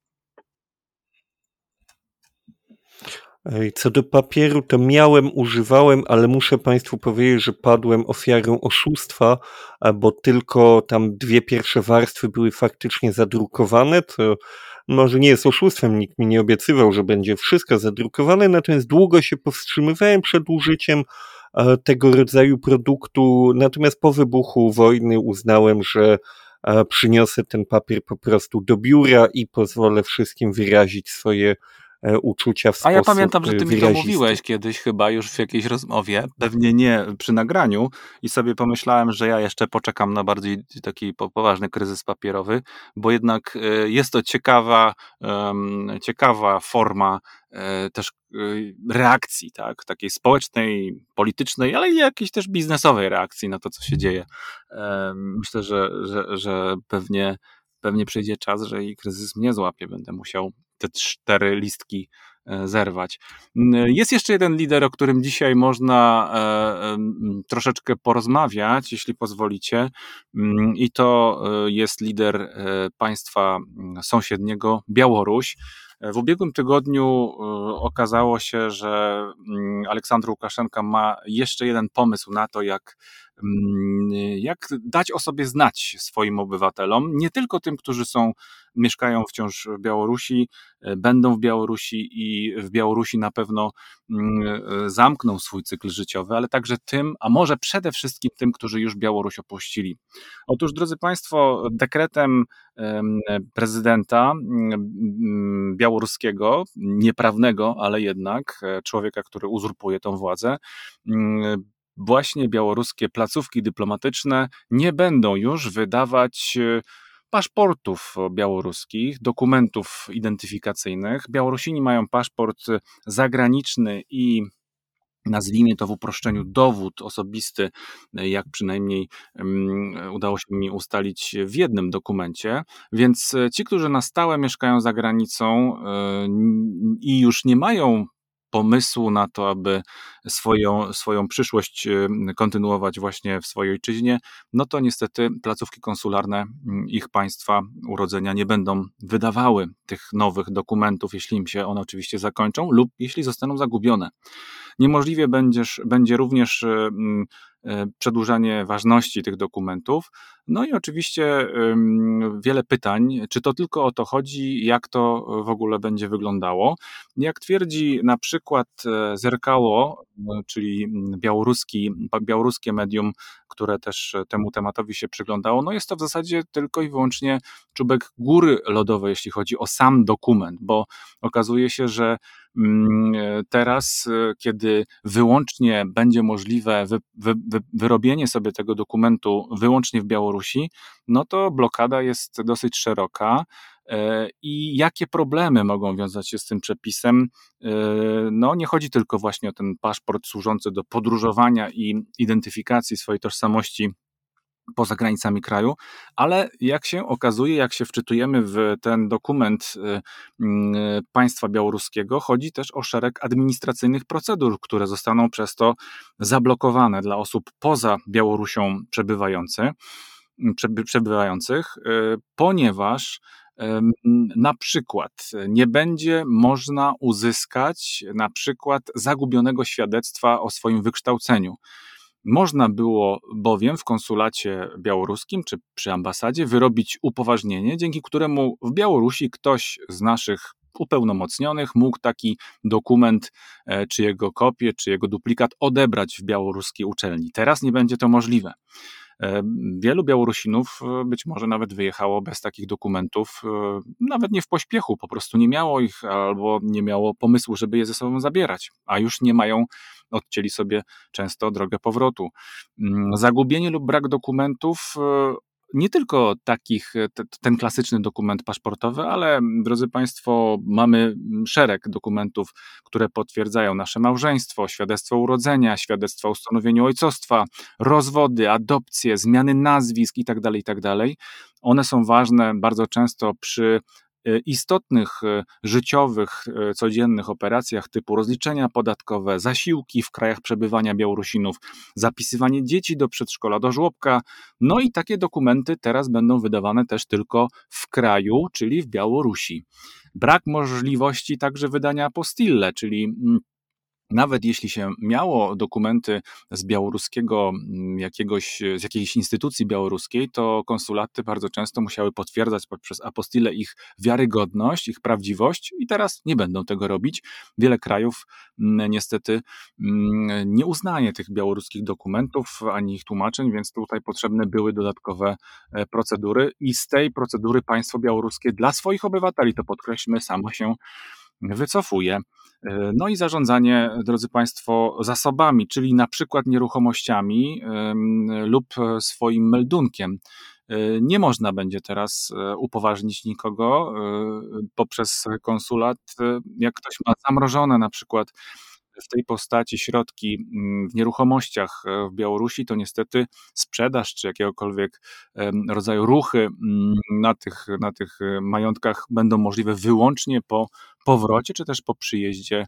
Ej, Co do papieru, to miałem, używałem, ale muszę Państwu powiedzieć, że padłem ofiarą oszustwa, a bo tylko tam dwie pierwsze warstwy były faktycznie zadrukowane, to może nie jest oszustwem, nikt mi nie obiecywał, że będzie wszystko zadrukowane, natomiast długo się powstrzymywałem przed użyciem e, tego rodzaju produktu, natomiast po wybuchu wojny uznałem, że e, przyniosę ten papier po prostu do biura i pozwolę wszystkim wyrazić swoje e, uczucia w A ja sposób pamiętam, że ty e, mi to wyrazisty. mówiłeś kiedyś chyba już w jakiejś rozmowie, pewnie nie przy nagraniu i sobie pomyślałem, że ja jeszcze poczekam na bardziej taki po- poważny kryzys papierowy, bo jednak e, jest to ciekawa, em, ciekawa forma e, też e, reakcji, tak, takiej społecznej, politycznej, ale i jakiejś też biznesowej reakcji na to, co się dzieje. Em, Myślę, że, że, że pewnie, pewnie przyjdzie czas, że i kryzys mnie złapie, będę musiał te cztery listki e, zerwać. Mm, Jest jeszcze jeden lider, o którym dzisiaj można e, em, troszeczkę porozmawiać, jeśli pozwolicie, Mm, i to e, jest lider e, państwa mm, sąsiedniego, Białoruś. E, W ubiegłym tygodniu e, okazało się, że mm, Aleksandr Łukaszenka ma jeszcze jeden pomysł na to, jak, mm, jak dać o sobie znać swoim obywatelom, nie tylko tym, którzy są, mieszkają wciąż w Białorusi, e, będą w Białorusi i w Białorusi na pewno mm, e, zamkną swój cykl życiowy, ale także tym, a może przede wszystkim tym, którzy już Białoruś opuścili. Otóż, drodzy Państwo, dekretem em, prezydenta mm, białoruskiego, nieprawnego, ale jednak e, człowieka, który uzurpuje tą władzę, mm, właśnie białoruskie placówki dyplomatyczne nie będą już wydawać e, paszportów białoruskich, dokumentów identyfikacyjnych. Białorusini mają paszport zagraniczny i nazwijmy to w uproszczeniu dowód osobisty, jak przynajmniej um, udało się mi ustalić w jednym dokumencie, więc ci, którzy na stałe mieszkają za granicą y, i już nie mają pomysłu na to, aby swoją, swoją przyszłość y, kontynuować właśnie w swojej ojczyźnie, no to niestety placówki konsularne y, ich państwa urodzenia nie będą wydawały tych nowych dokumentów, jeśli im się one oczywiście zakończą lub jeśli zostaną zagubione. Niemożliwie będziesz, będzie również mm, przedłużanie ważności tych dokumentów. No i oczywiście wiele pytań, czy to tylko o to chodzi, jak to w ogóle będzie wyglądało. Jak twierdzi na przykład Zerkało, czyli białoruski, białoruskie medium, które też temu tematowi się przyglądało, no jest to w zasadzie tylko i wyłącznie czubek góry lodowej, jeśli chodzi o sam dokument, bo okazuje się, że teraz, kiedy wyłącznie będzie możliwe wy, wy, wy, wyrobienie sobie tego dokumentu wyłącznie w Białorusi, no to blokada jest dosyć szeroka. I jakie problemy mogą wiązać się z tym przepisem? No nie chodzi tylko właśnie o ten paszport służący do podróżowania i identyfikacji swojej tożsamości poza granicami kraju, ale jak się okazuje, jak się wczytujemy w ten dokument państwa białoruskiego, chodzi też o szereg administracyjnych procedur, które zostaną przez to zablokowane dla osób poza Białorusią przebywających, przebywających, ponieważ na przykład nie będzie można uzyskać na przykład zagubionego świadectwa o swoim wykształceniu. Można było bowiem w konsulacie białoruskim czy przy ambasadzie wyrobić upoważnienie, dzięki któremu w Białorusi ktoś z naszych upełnomocnionych mógł taki dokument, czy jego kopię, czy jego duplikat odebrać w białoruskiej uczelni. Teraz nie będzie to możliwe. Wielu Białorusinów być może nawet wyjechało bez takich dokumentów, nawet nie w pośpiechu, po prostu nie miało ich albo nie miało pomysłu, żeby je ze sobą zabierać, a już nie mają, odcięli sobie często drogę powrotu. Zagubienie lub brak dokumentów, nie tylko takich, ten klasyczny dokument paszportowy, ale drodzy Państwo, mamy szereg dokumentów, które potwierdzają nasze małżeństwo, świadectwo urodzenia, świadectwo o ustanowieniu ojcostwa, rozwody, adopcje, zmiany nazwisk itd., itd. One są ważne bardzo często przy istotnych, życiowych, codziennych operacjach typu rozliczenia podatkowe, zasiłki w krajach przebywania Białorusinów, zapisywanie dzieci do przedszkola, do żłobka. No i takie dokumenty teraz będą wydawane też tylko w kraju, czyli w Białorusi. Brak możliwości także wydania apostille, czyli nawet jeśli się miało dokumenty z białoruskiego jakiegoś, z jakiejś instytucji białoruskiej, to konsulaty bardzo często musiały potwierdzać poprzez apostille ich wiarygodność, ich prawdziwość i teraz nie będą tego robić. Wiele krajów niestety nie uznaje tych białoruskich dokumentów ani ich tłumaczeń, więc tutaj potrzebne były dodatkowe procedury i z tej procedury państwo białoruskie dla swoich obywateli, to podkreślmy, samo się wycofuje. No i zarządzanie, drodzy Państwo, zasobami, czyli na przykład nieruchomościami lub swoim meldunkiem. Nie można będzie teraz upoważnić nikogo poprzez konsulat, jak ktoś ma zamrożone na przykład w tej postaci środki w nieruchomościach w Białorusi, to niestety sprzedaż czy jakiegokolwiek rodzaju ruchy na tych, na tych majątkach będą możliwe wyłącznie po powrocie czy też po przyjeździe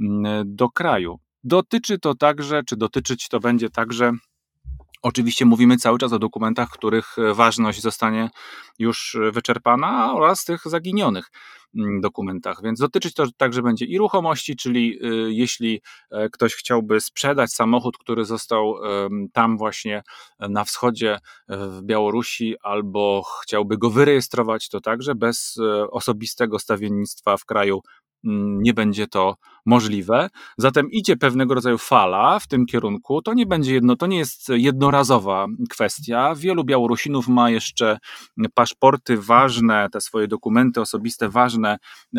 do kraju. Dotyczy to także, czy dotyczyć to będzie także, oczywiście mówimy cały czas o dokumentach, których ważność zostanie już wyczerpana oraz tych zaginionych dokumentach, więc dotyczyć to także będzie i ruchomości, czyli jeśli ktoś chciałby sprzedać samochód, który został tam właśnie na wschodzie w Białorusi albo chciałby go wyrejestrować, to także bez osobistego stawiennictwa w kraju nie będzie to możliwe. Zatem idzie pewnego rodzaju fala w tym kierunku. To nie będzie jedno, to nie jest jednorazowa kwestia. Wielu Białorusinów ma jeszcze paszporty ważne, te swoje dokumenty osobiste ważne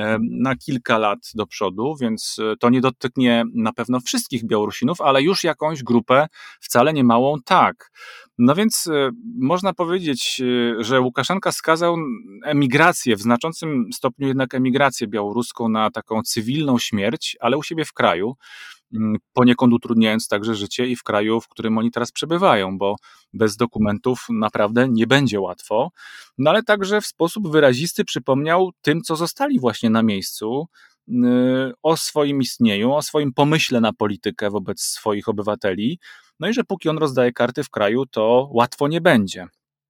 na kilka lat do przodu, więc to nie dotknie na pewno wszystkich Białorusinów, ale już jakąś grupę wcale nie małą tak. No więc można powiedzieć, że Łukaszenka skazał emigrację, w znaczącym stopniu jednak emigrację białoruską na taką cywilną śmierć, ale u siebie w kraju, poniekąd utrudniając także życie i w kraju, w którym oni teraz przebywają, bo bez dokumentów naprawdę nie będzie łatwo, no ale także w sposób wyrazisty przypomniał tym, co zostali właśnie na miejscu, o swoim istnieniu, o swoim pomyśle na politykę wobec swoich obywateli, no i że póki on rozdaje karty w kraju, to łatwo nie będzie.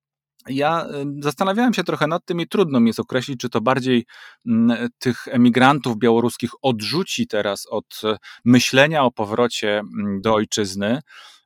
Ja zastanawiałem się trochę nad tym i trudno mi jest określić, czy to bardziej tych emigrantów białoruskich odrzuci teraz od myślenia o powrocie do ojczyzny,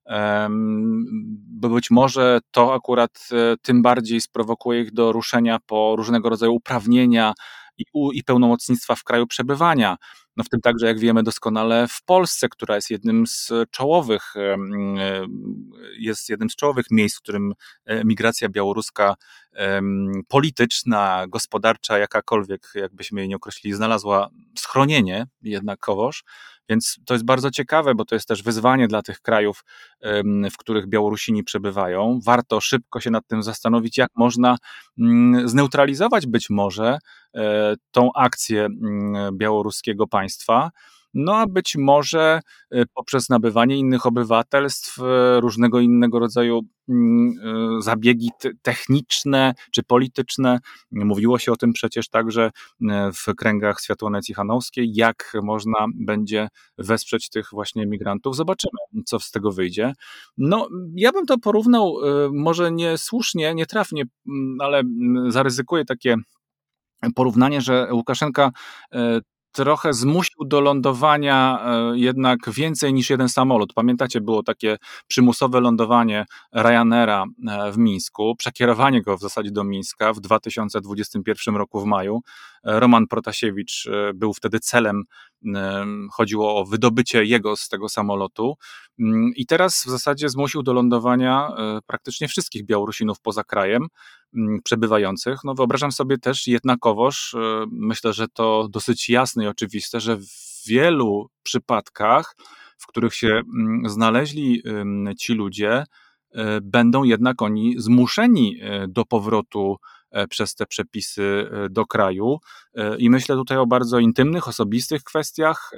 bo być może to akurat tym bardziej sprowokuje ich do ruszenia po różnego rodzaju uprawnienia i, i pełnomocnictwa w kraju przebywania. No w tym także, jak wiemy doskonale, w Polsce, która jest jednym z czołowych, jest jednym z czołowych miejsc, w którym migracja białoruska polityczna, gospodarcza, jakakolwiek, jakbyśmy jej nie określili, znalazła schronienie jednakowoż. Więc to jest bardzo ciekawe, bo to jest też wyzwanie dla tych krajów, w których Białorusini przebywają. Warto szybko się nad tym zastanowić, jak można zneutralizować być może tą akcję białoruskiego państwa, no a być może poprzez nabywanie innych obywatelstw, różnego innego rodzaju zabiegi techniczne czy polityczne. Mówiło się o tym przecież także w kręgach Światłany Cichanowskiej, jak można będzie wesprzeć tych właśnie migrantów. Zobaczymy, co z tego wyjdzie. No, ja bym to porównał, może nie słusznie, nie trafnie, ale zaryzykuję takie porównanie, że Łukaszenka trochę zmusił do lądowania jednak więcej niż jeden samolot. Pamiętacie, było takie przymusowe lądowanie Ryanaira w Mińsku, przekierowanie go w zasadzie do Mińska w dwa tysiące dwudziestym pierwszym roku w maju. Roman Protasiewicz był wtedy celem, chodziło o wydobycie jego z tego samolotu i teraz w zasadzie zmusił do lądowania praktycznie wszystkich Białorusinów poza krajem przebywających. No wyobrażam sobie też jednakowoż, myślę, że to dosyć jasne i oczywiste, że w wielu przypadkach, w których się znaleźli ci ludzie, będą jednak oni zmuszeni do powrotu przez te przepisy do kraju. I myślę tutaj o bardzo intymnych, osobistych kwestiach.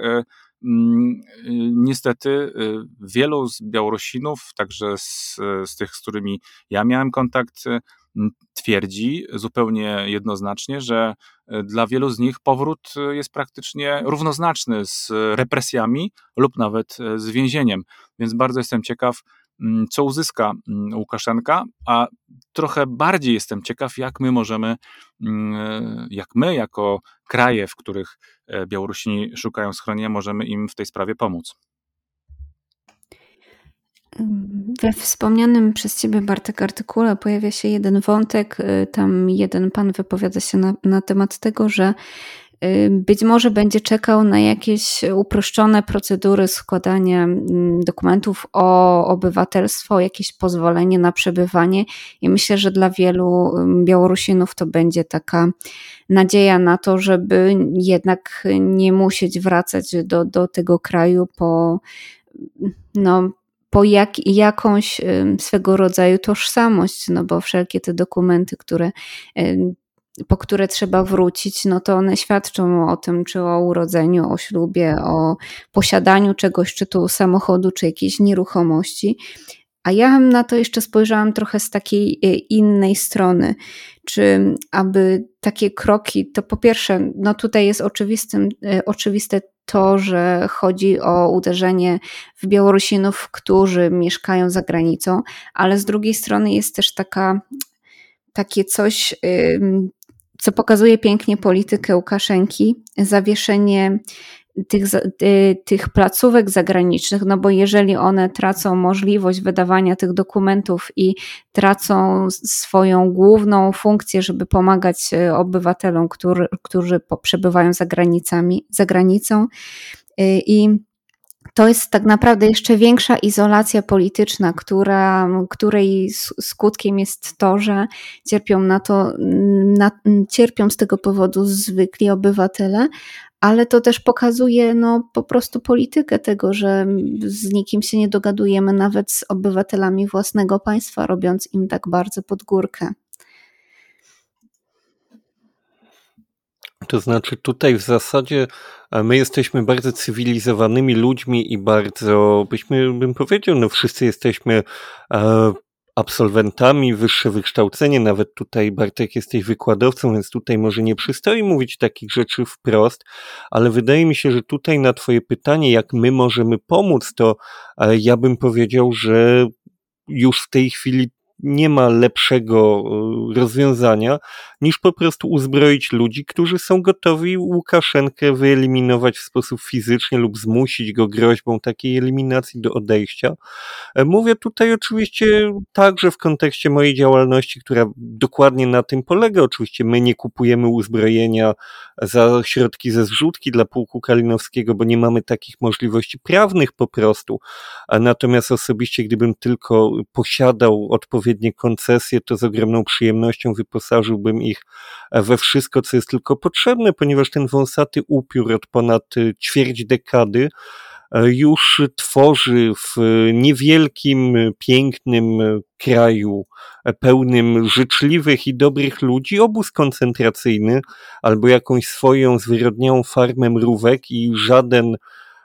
Niestety wielu z Białorusinów, także z, z tych, z którymi ja miałem kontakt, twierdzi zupełnie jednoznacznie, że dla wielu z nich powrót jest praktycznie równoznaczny z represjami lub nawet z więzieniem. Więc bardzo jestem ciekaw, co uzyska Łukaszenka, a trochę bardziej jestem ciekaw, jak my możemy, jak my jako kraje, w których Białorusini szukają schronienia, możemy im w tej sprawie pomóc. We wspomnianym przez ciebie, Bartek, artykule pojawia się jeden wątek, tam jeden pan wypowiada się na, na temat tego, że być może będzie czekał na jakieś uproszczone procedury składania dokumentów o obywatelstwo, jakieś pozwolenie na przebywanie. I myślę, że dla wielu Białorusinów to będzie taka nadzieja na to, żeby jednak nie musieć wracać do, do tego kraju po, no, po jak, jakąś swego rodzaju tożsamość, no bo wszelkie te dokumenty, które po które trzeba wrócić, no to one świadczą o tym, czy o urodzeniu, o ślubie, o posiadaniu czegoś, czy to samochodu, czy jakiejś nieruchomości. A ja na to jeszcze spojrzałam trochę z takiej innej strony. Czy aby takie kroki, to po pierwsze, no tutaj jest oczywistym, oczywiste to, że chodzi o uderzenie w Białorusinów, którzy mieszkają za granicą, ale z drugiej strony jest też taka, takie coś, co pokazuje pięknie politykę Łukaszenki, zawieszenie tych, tych placówek zagranicznych, no bo jeżeli one tracą możliwość wydawania tych dokumentów i tracą swoją główną funkcję, żeby pomagać obywatelom, którzy, którzy przebywają za granicami, za granicą i to jest tak naprawdę jeszcze większa izolacja polityczna, która, której skutkiem jest to, że cierpią na to, na, cierpią z tego powodu zwykli obywatele, ale to też pokazuje no, po prostu politykę tego, że z nikim się nie dogadujemy, nawet z obywatelami własnego państwa, robiąc im tak bardzo pod górkę. To znaczy tutaj w zasadzie my jesteśmy bardzo cywilizowanymi ludźmi i bardzo, byśmy, bym powiedział, no wszyscy jesteśmy e, absolwentami, wyższe wykształcenie, nawet tutaj Bartek jesteś wykładowcą, więc tutaj może nie przystoi mówić takich rzeczy wprost, ale wydaje mi się, że tutaj na twoje pytanie, jak my możemy pomóc, to e, ja bym powiedział, że już w tej chwili nie ma lepszego rozwiązania niż po prostu uzbroić ludzi, którzy są gotowi Łukaszenkę wyeliminować w sposób fizyczny lub zmusić go groźbą takiej eliminacji do odejścia. Mówię tutaj oczywiście także w kontekście mojej działalności, która dokładnie na tym polega. Oczywiście my nie kupujemy uzbrojenia za środki ze zrzutki dla pułku kalinowskiego, bo nie mamy takich możliwości prawnych po prostu. Natomiast osobiście, gdybym tylko posiadał odpowiednie koncesje, to z ogromną przyjemnością wyposażyłbym ich we wszystko, co jest tylko potrzebne, ponieważ ten wąsaty upiór od ponad ćwierć dekady już tworzy w niewielkim, pięknym kraju pełnym życzliwych i dobrych ludzi obóz koncentracyjny albo jakąś swoją zwyrodniałą farmę mrówek i żaden,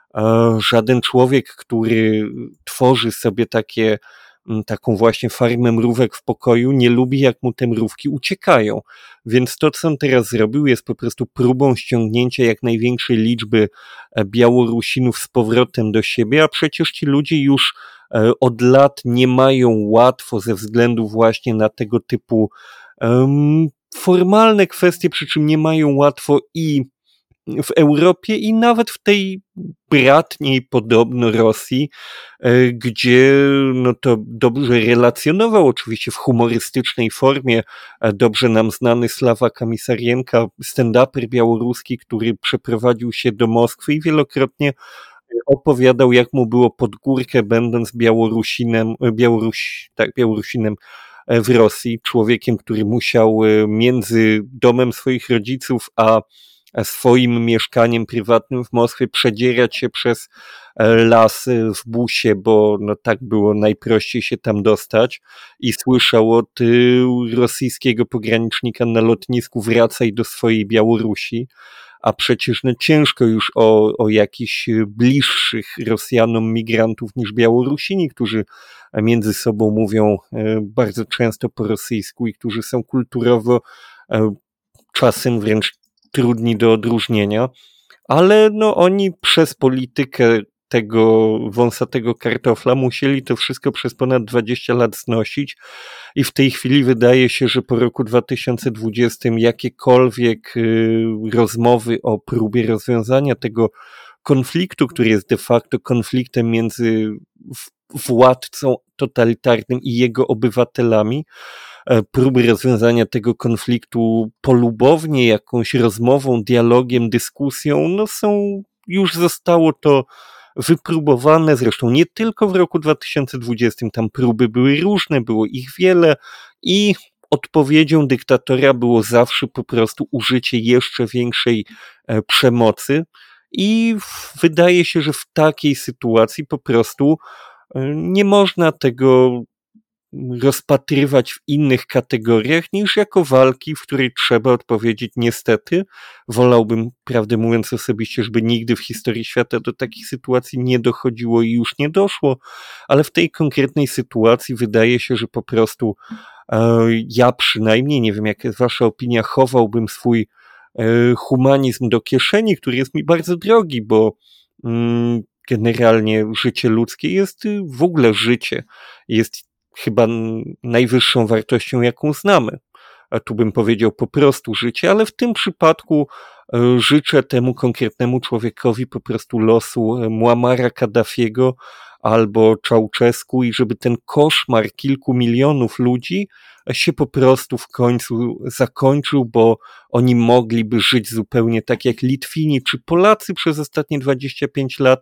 żaden człowiek, który tworzy sobie takie taką właśnie farmę mrówek w pokoju, nie lubi, jak mu te mrówki uciekają. Więc to, co on teraz zrobił, jest po prostu próbą ściągnięcia jak największej liczby Białorusinów z powrotem do siebie, a przecież ci ludzie już od lat nie mają łatwo ze względu właśnie na tego typu um, formalne kwestie, przy czym nie mają łatwo i w Europie i nawet w tej bratniej podobno Rosji, gdzie no to dobrze relacjonował, oczywiście w humorystycznej formie, dobrze nam znany Sława Komisarienka, stand-uper białoruski, który przeprowadził się do Moskwy i wielokrotnie opowiadał, jak mu było pod górkę, będąc Białorusinem, Białoruś, tak, Białorusinem w Rosji, człowiekiem, który musiał między domem swoich rodziców a swoim mieszkaniem prywatnym w Moskwie przedzierać się przez las w busie, bo no tak było najprościej się tam dostać i słyszał od rosyjskiego pogranicznika na lotnisku: wracaj do swojej Białorusi, a przecież no ciężko już o, o jakichś bliższych Rosjanom migrantów niż Białorusini, którzy między sobą mówią bardzo często po rosyjsku i którzy są kulturowo czasem wręcz trudni do odróżnienia, ale no oni przez politykę tego wąsatego kartofla musieli to wszystko przez ponad dwadzieścia lat znosić i w tej chwili wydaje się, że po roku dwa tysiące dwudziestym jakiekolwiek rozmowy o próbie rozwiązania tego konfliktu, który jest de facto konfliktem między władcą totalitarnym i jego obywatelami, próby rozwiązania tego konfliktu polubownie, jakąś rozmową, dialogiem, dyskusją, no są, już zostało to wypróbowane, zresztą nie tylko w roku dwa tysiące dwudziestym, tam próby były różne, było ich wiele i odpowiedzią dyktatora było zawsze po prostu użycie jeszcze większej przemocy i wydaje się, że w takiej sytuacji po prostu nie można tego rozpatrywać w innych kategoriach niż jako walki, w której trzeba odpowiedzieć niestety. Wolałbym, prawdę mówiąc osobiście, żeby nigdy w historii świata do takich sytuacji nie dochodziło i już nie doszło, ale w tej konkretnej sytuacji wydaje się, że po prostu e, ja przynajmniej, nie wiem jaka jest wasza opinia, chowałbym swój e, humanizm do kieszeni, który jest mi bardzo drogi, bo mm, generalnie życie ludzkie jest w ogóle życie, jest chyba najwyższą wartością, jaką znamy. A tu bym powiedział po prostu życie, ale w tym przypadku życzę temu konkretnemu człowiekowi po prostu losu Muamara Kaddafiego albo Ceausescu i żeby ten koszmar kilku milionów ludzi się po prostu w końcu zakończył, bo oni mogliby żyć zupełnie tak jak Litwini czy Polacy przez ostatnie dwadzieścia pięć lat,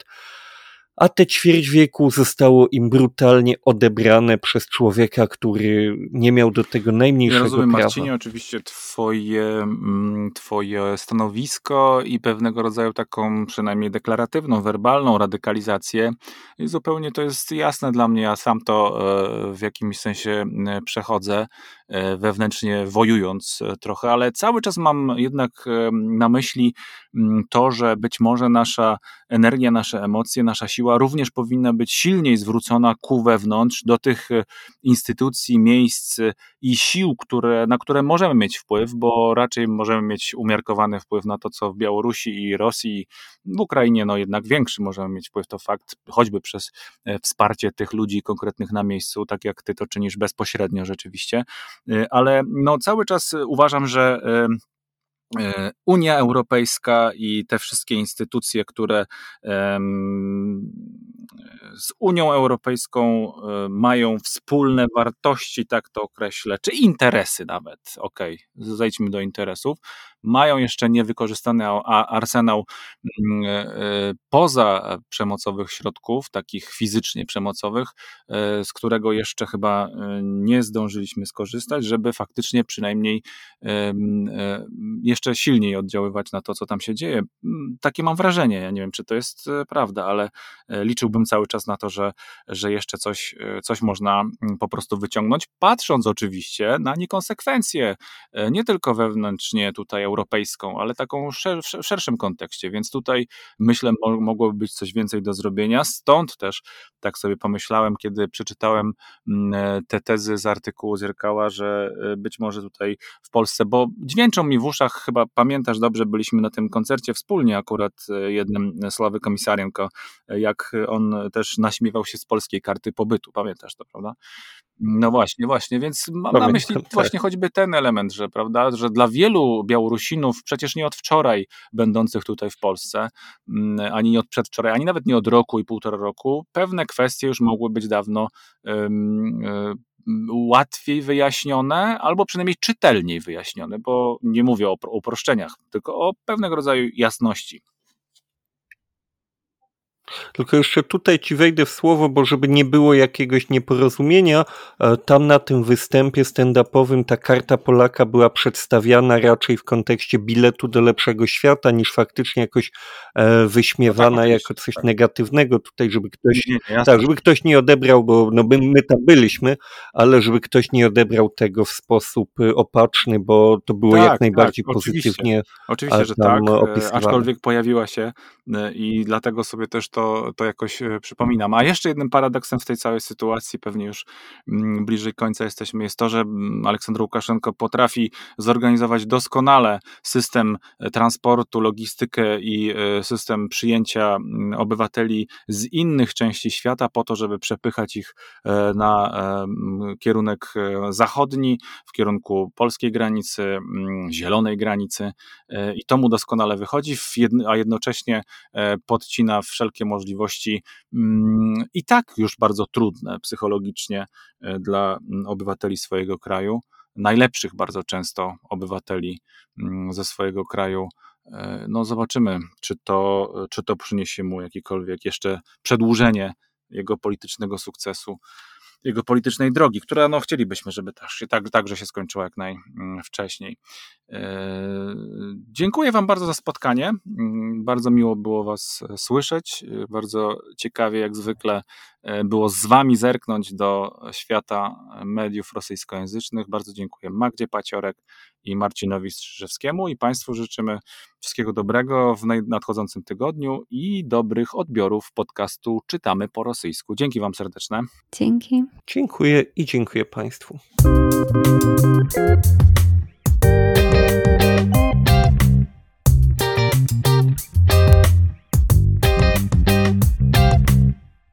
a te ćwierć wieku zostało im brutalnie odebrane przez człowieka, który nie miał do tego najmniejszego ja rozumiem, prawa. Marcinie, oczywiście twoje, twoje stanowisko i pewnego rodzaju taką przynajmniej deklaratywną, werbalną radykalizację. I zupełnie to jest jasne dla mnie, ja sam to w jakimś sensie przechodzę. wewnętrznie wojując trochę, ale cały czas mam jednak na myśli to, że być może nasza energia, nasze emocje, nasza siła również powinna być silniej zwrócona ku wewnątrz, do tych instytucji, miejsc i sił, które, na które możemy mieć wpływ, bo raczej możemy mieć umiarkowany wpływ na to, co w Białorusi i Rosji, w Ukrainie no jednak większy możemy mieć wpływ, to fakt, choćby przez wsparcie tych ludzi konkretnych na miejscu, tak jak ty to czynisz bezpośrednio rzeczywiście, ale no cały czas uważam, że Unia Europejska i te wszystkie instytucje, które z Unią Europejską mają wspólne wartości, tak to określę, czy interesy nawet, okej, okay, zejdźmy do interesów, mają jeszcze niewykorzystany arsenał poza przemocowych środków, takich fizycznie przemocowych, z którego jeszcze chyba nie zdążyliśmy skorzystać, żeby faktycznie przynajmniej jeszcze silniej oddziaływać na to, co tam się dzieje. Takie mam wrażenie, ja nie wiem, czy to jest prawda, ale liczyłbym cały czas na to, że, że jeszcze coś, coś można po prostu wyciągnąć, patrząc oczywiście na niekonsekwencje, nie tylko wewnętrznie tutaj europejską, ale taką szer- w szerszym kontekście, więc tutaj myślę, mo- mogłoby być coś więcej do zrobienia, stąd też tak sobie pomyślałem, kiedy przeczytałem te tezy z artykułu Zierkała, że być może tutaj w Polsce, bo dźwięczą mi w uszach, chyba pamiętasz dobrze, byliśmy na tym koncercie wspólnie akurat jednym Sławy Komisarенко, jak on też naśmiewał się z polskiej karty pobytu, pamiętasz to, prawda? No właśnie, właśnie, więc mam Pamiętam, na myśli tak. właśnie choćby ten element, że prawda, że dla wielu Białorusinów, przecież nie od wczoraj będących tutaj w Polsce, ani nie od przedwczoraj, ani nawet nie od roku i półtora roku, pewne kwestie już mogły być dawno um, um, łatwiej wyjaśnione, albo przynajmniej czytelniej wyjaśnione, bo nie mówię o uproszczeniach, tylko o pewnego rodzaju jasności. Tylko jeszcze tutaj ci wejdę w słowo, bo żeby nie było jakiegoś nieporozumienia, tam na tym występie stand-upowym ta karta Polaka była przedstawiana raczej w kontekście biletu do lepszego świata, niż faktycznie jakoś wyśmiewana no tak, jako coś tak. negatywnego tutaj, żeby ktoś, nie, nie, tak, żeby ktoś nie odebrał, bo no my, my tam byliśmy, ale żeby ktoś nie odebrał tego w sposób opatrzny, bo to było tak, jak najbardziej tak, pozytywnie oczywiście, że tak, opisywane. Aczkolwiek pojawiła się i dlatego sobie też to, to jakoś przypominam. A jeszcze jednym paradoksem w tej całej sytuacji, pewnie już bliżej końca jesteśmy, jest to, że Aleksander Łukaszenko potrafi zorganizować doskonale system transportu, logistykę i system przyjęcia obywateli z innych części świata po to, żeby przepychać ich na kierunek zachodni, w kierunku polskiej granicy, zielonej granicy i to mu doskonale wychodzi, a jednocześnie podcina wszelkie możliwości i tak już bardzo trudne psychologicznie dla obywateli swojego kraju, najlepszych bardzo często obywateli ze swojego kraju. No zobaczymy, czy to, czy to przyniesie mu jakiekolwiek jeszcze przedłużenie jego politycznego sukcesu, jego politycznej drogi, która no chcielibyśmy, żeby też, tak, także się skończyła jak najwcześniej. Dziękuję wam bardzo za spotkanie. Bardzo miło było was słyszeć. Bardzo ciekawie jak zwykle było z wami zerknąć do świata mediów rosyjskojęzycznych. Bardzo dziękuję Magdzie Paciorek i Marcinowi Strzyżewskiemu i państwu życzymy wszystkiego dobrego w nadchodzącym tygodniu i dobrych odbiorów podcastu Czytamy po rosyjsku. Dzięki wam serdeczne. Dzięki. Dziękuję i dziękuję państwu.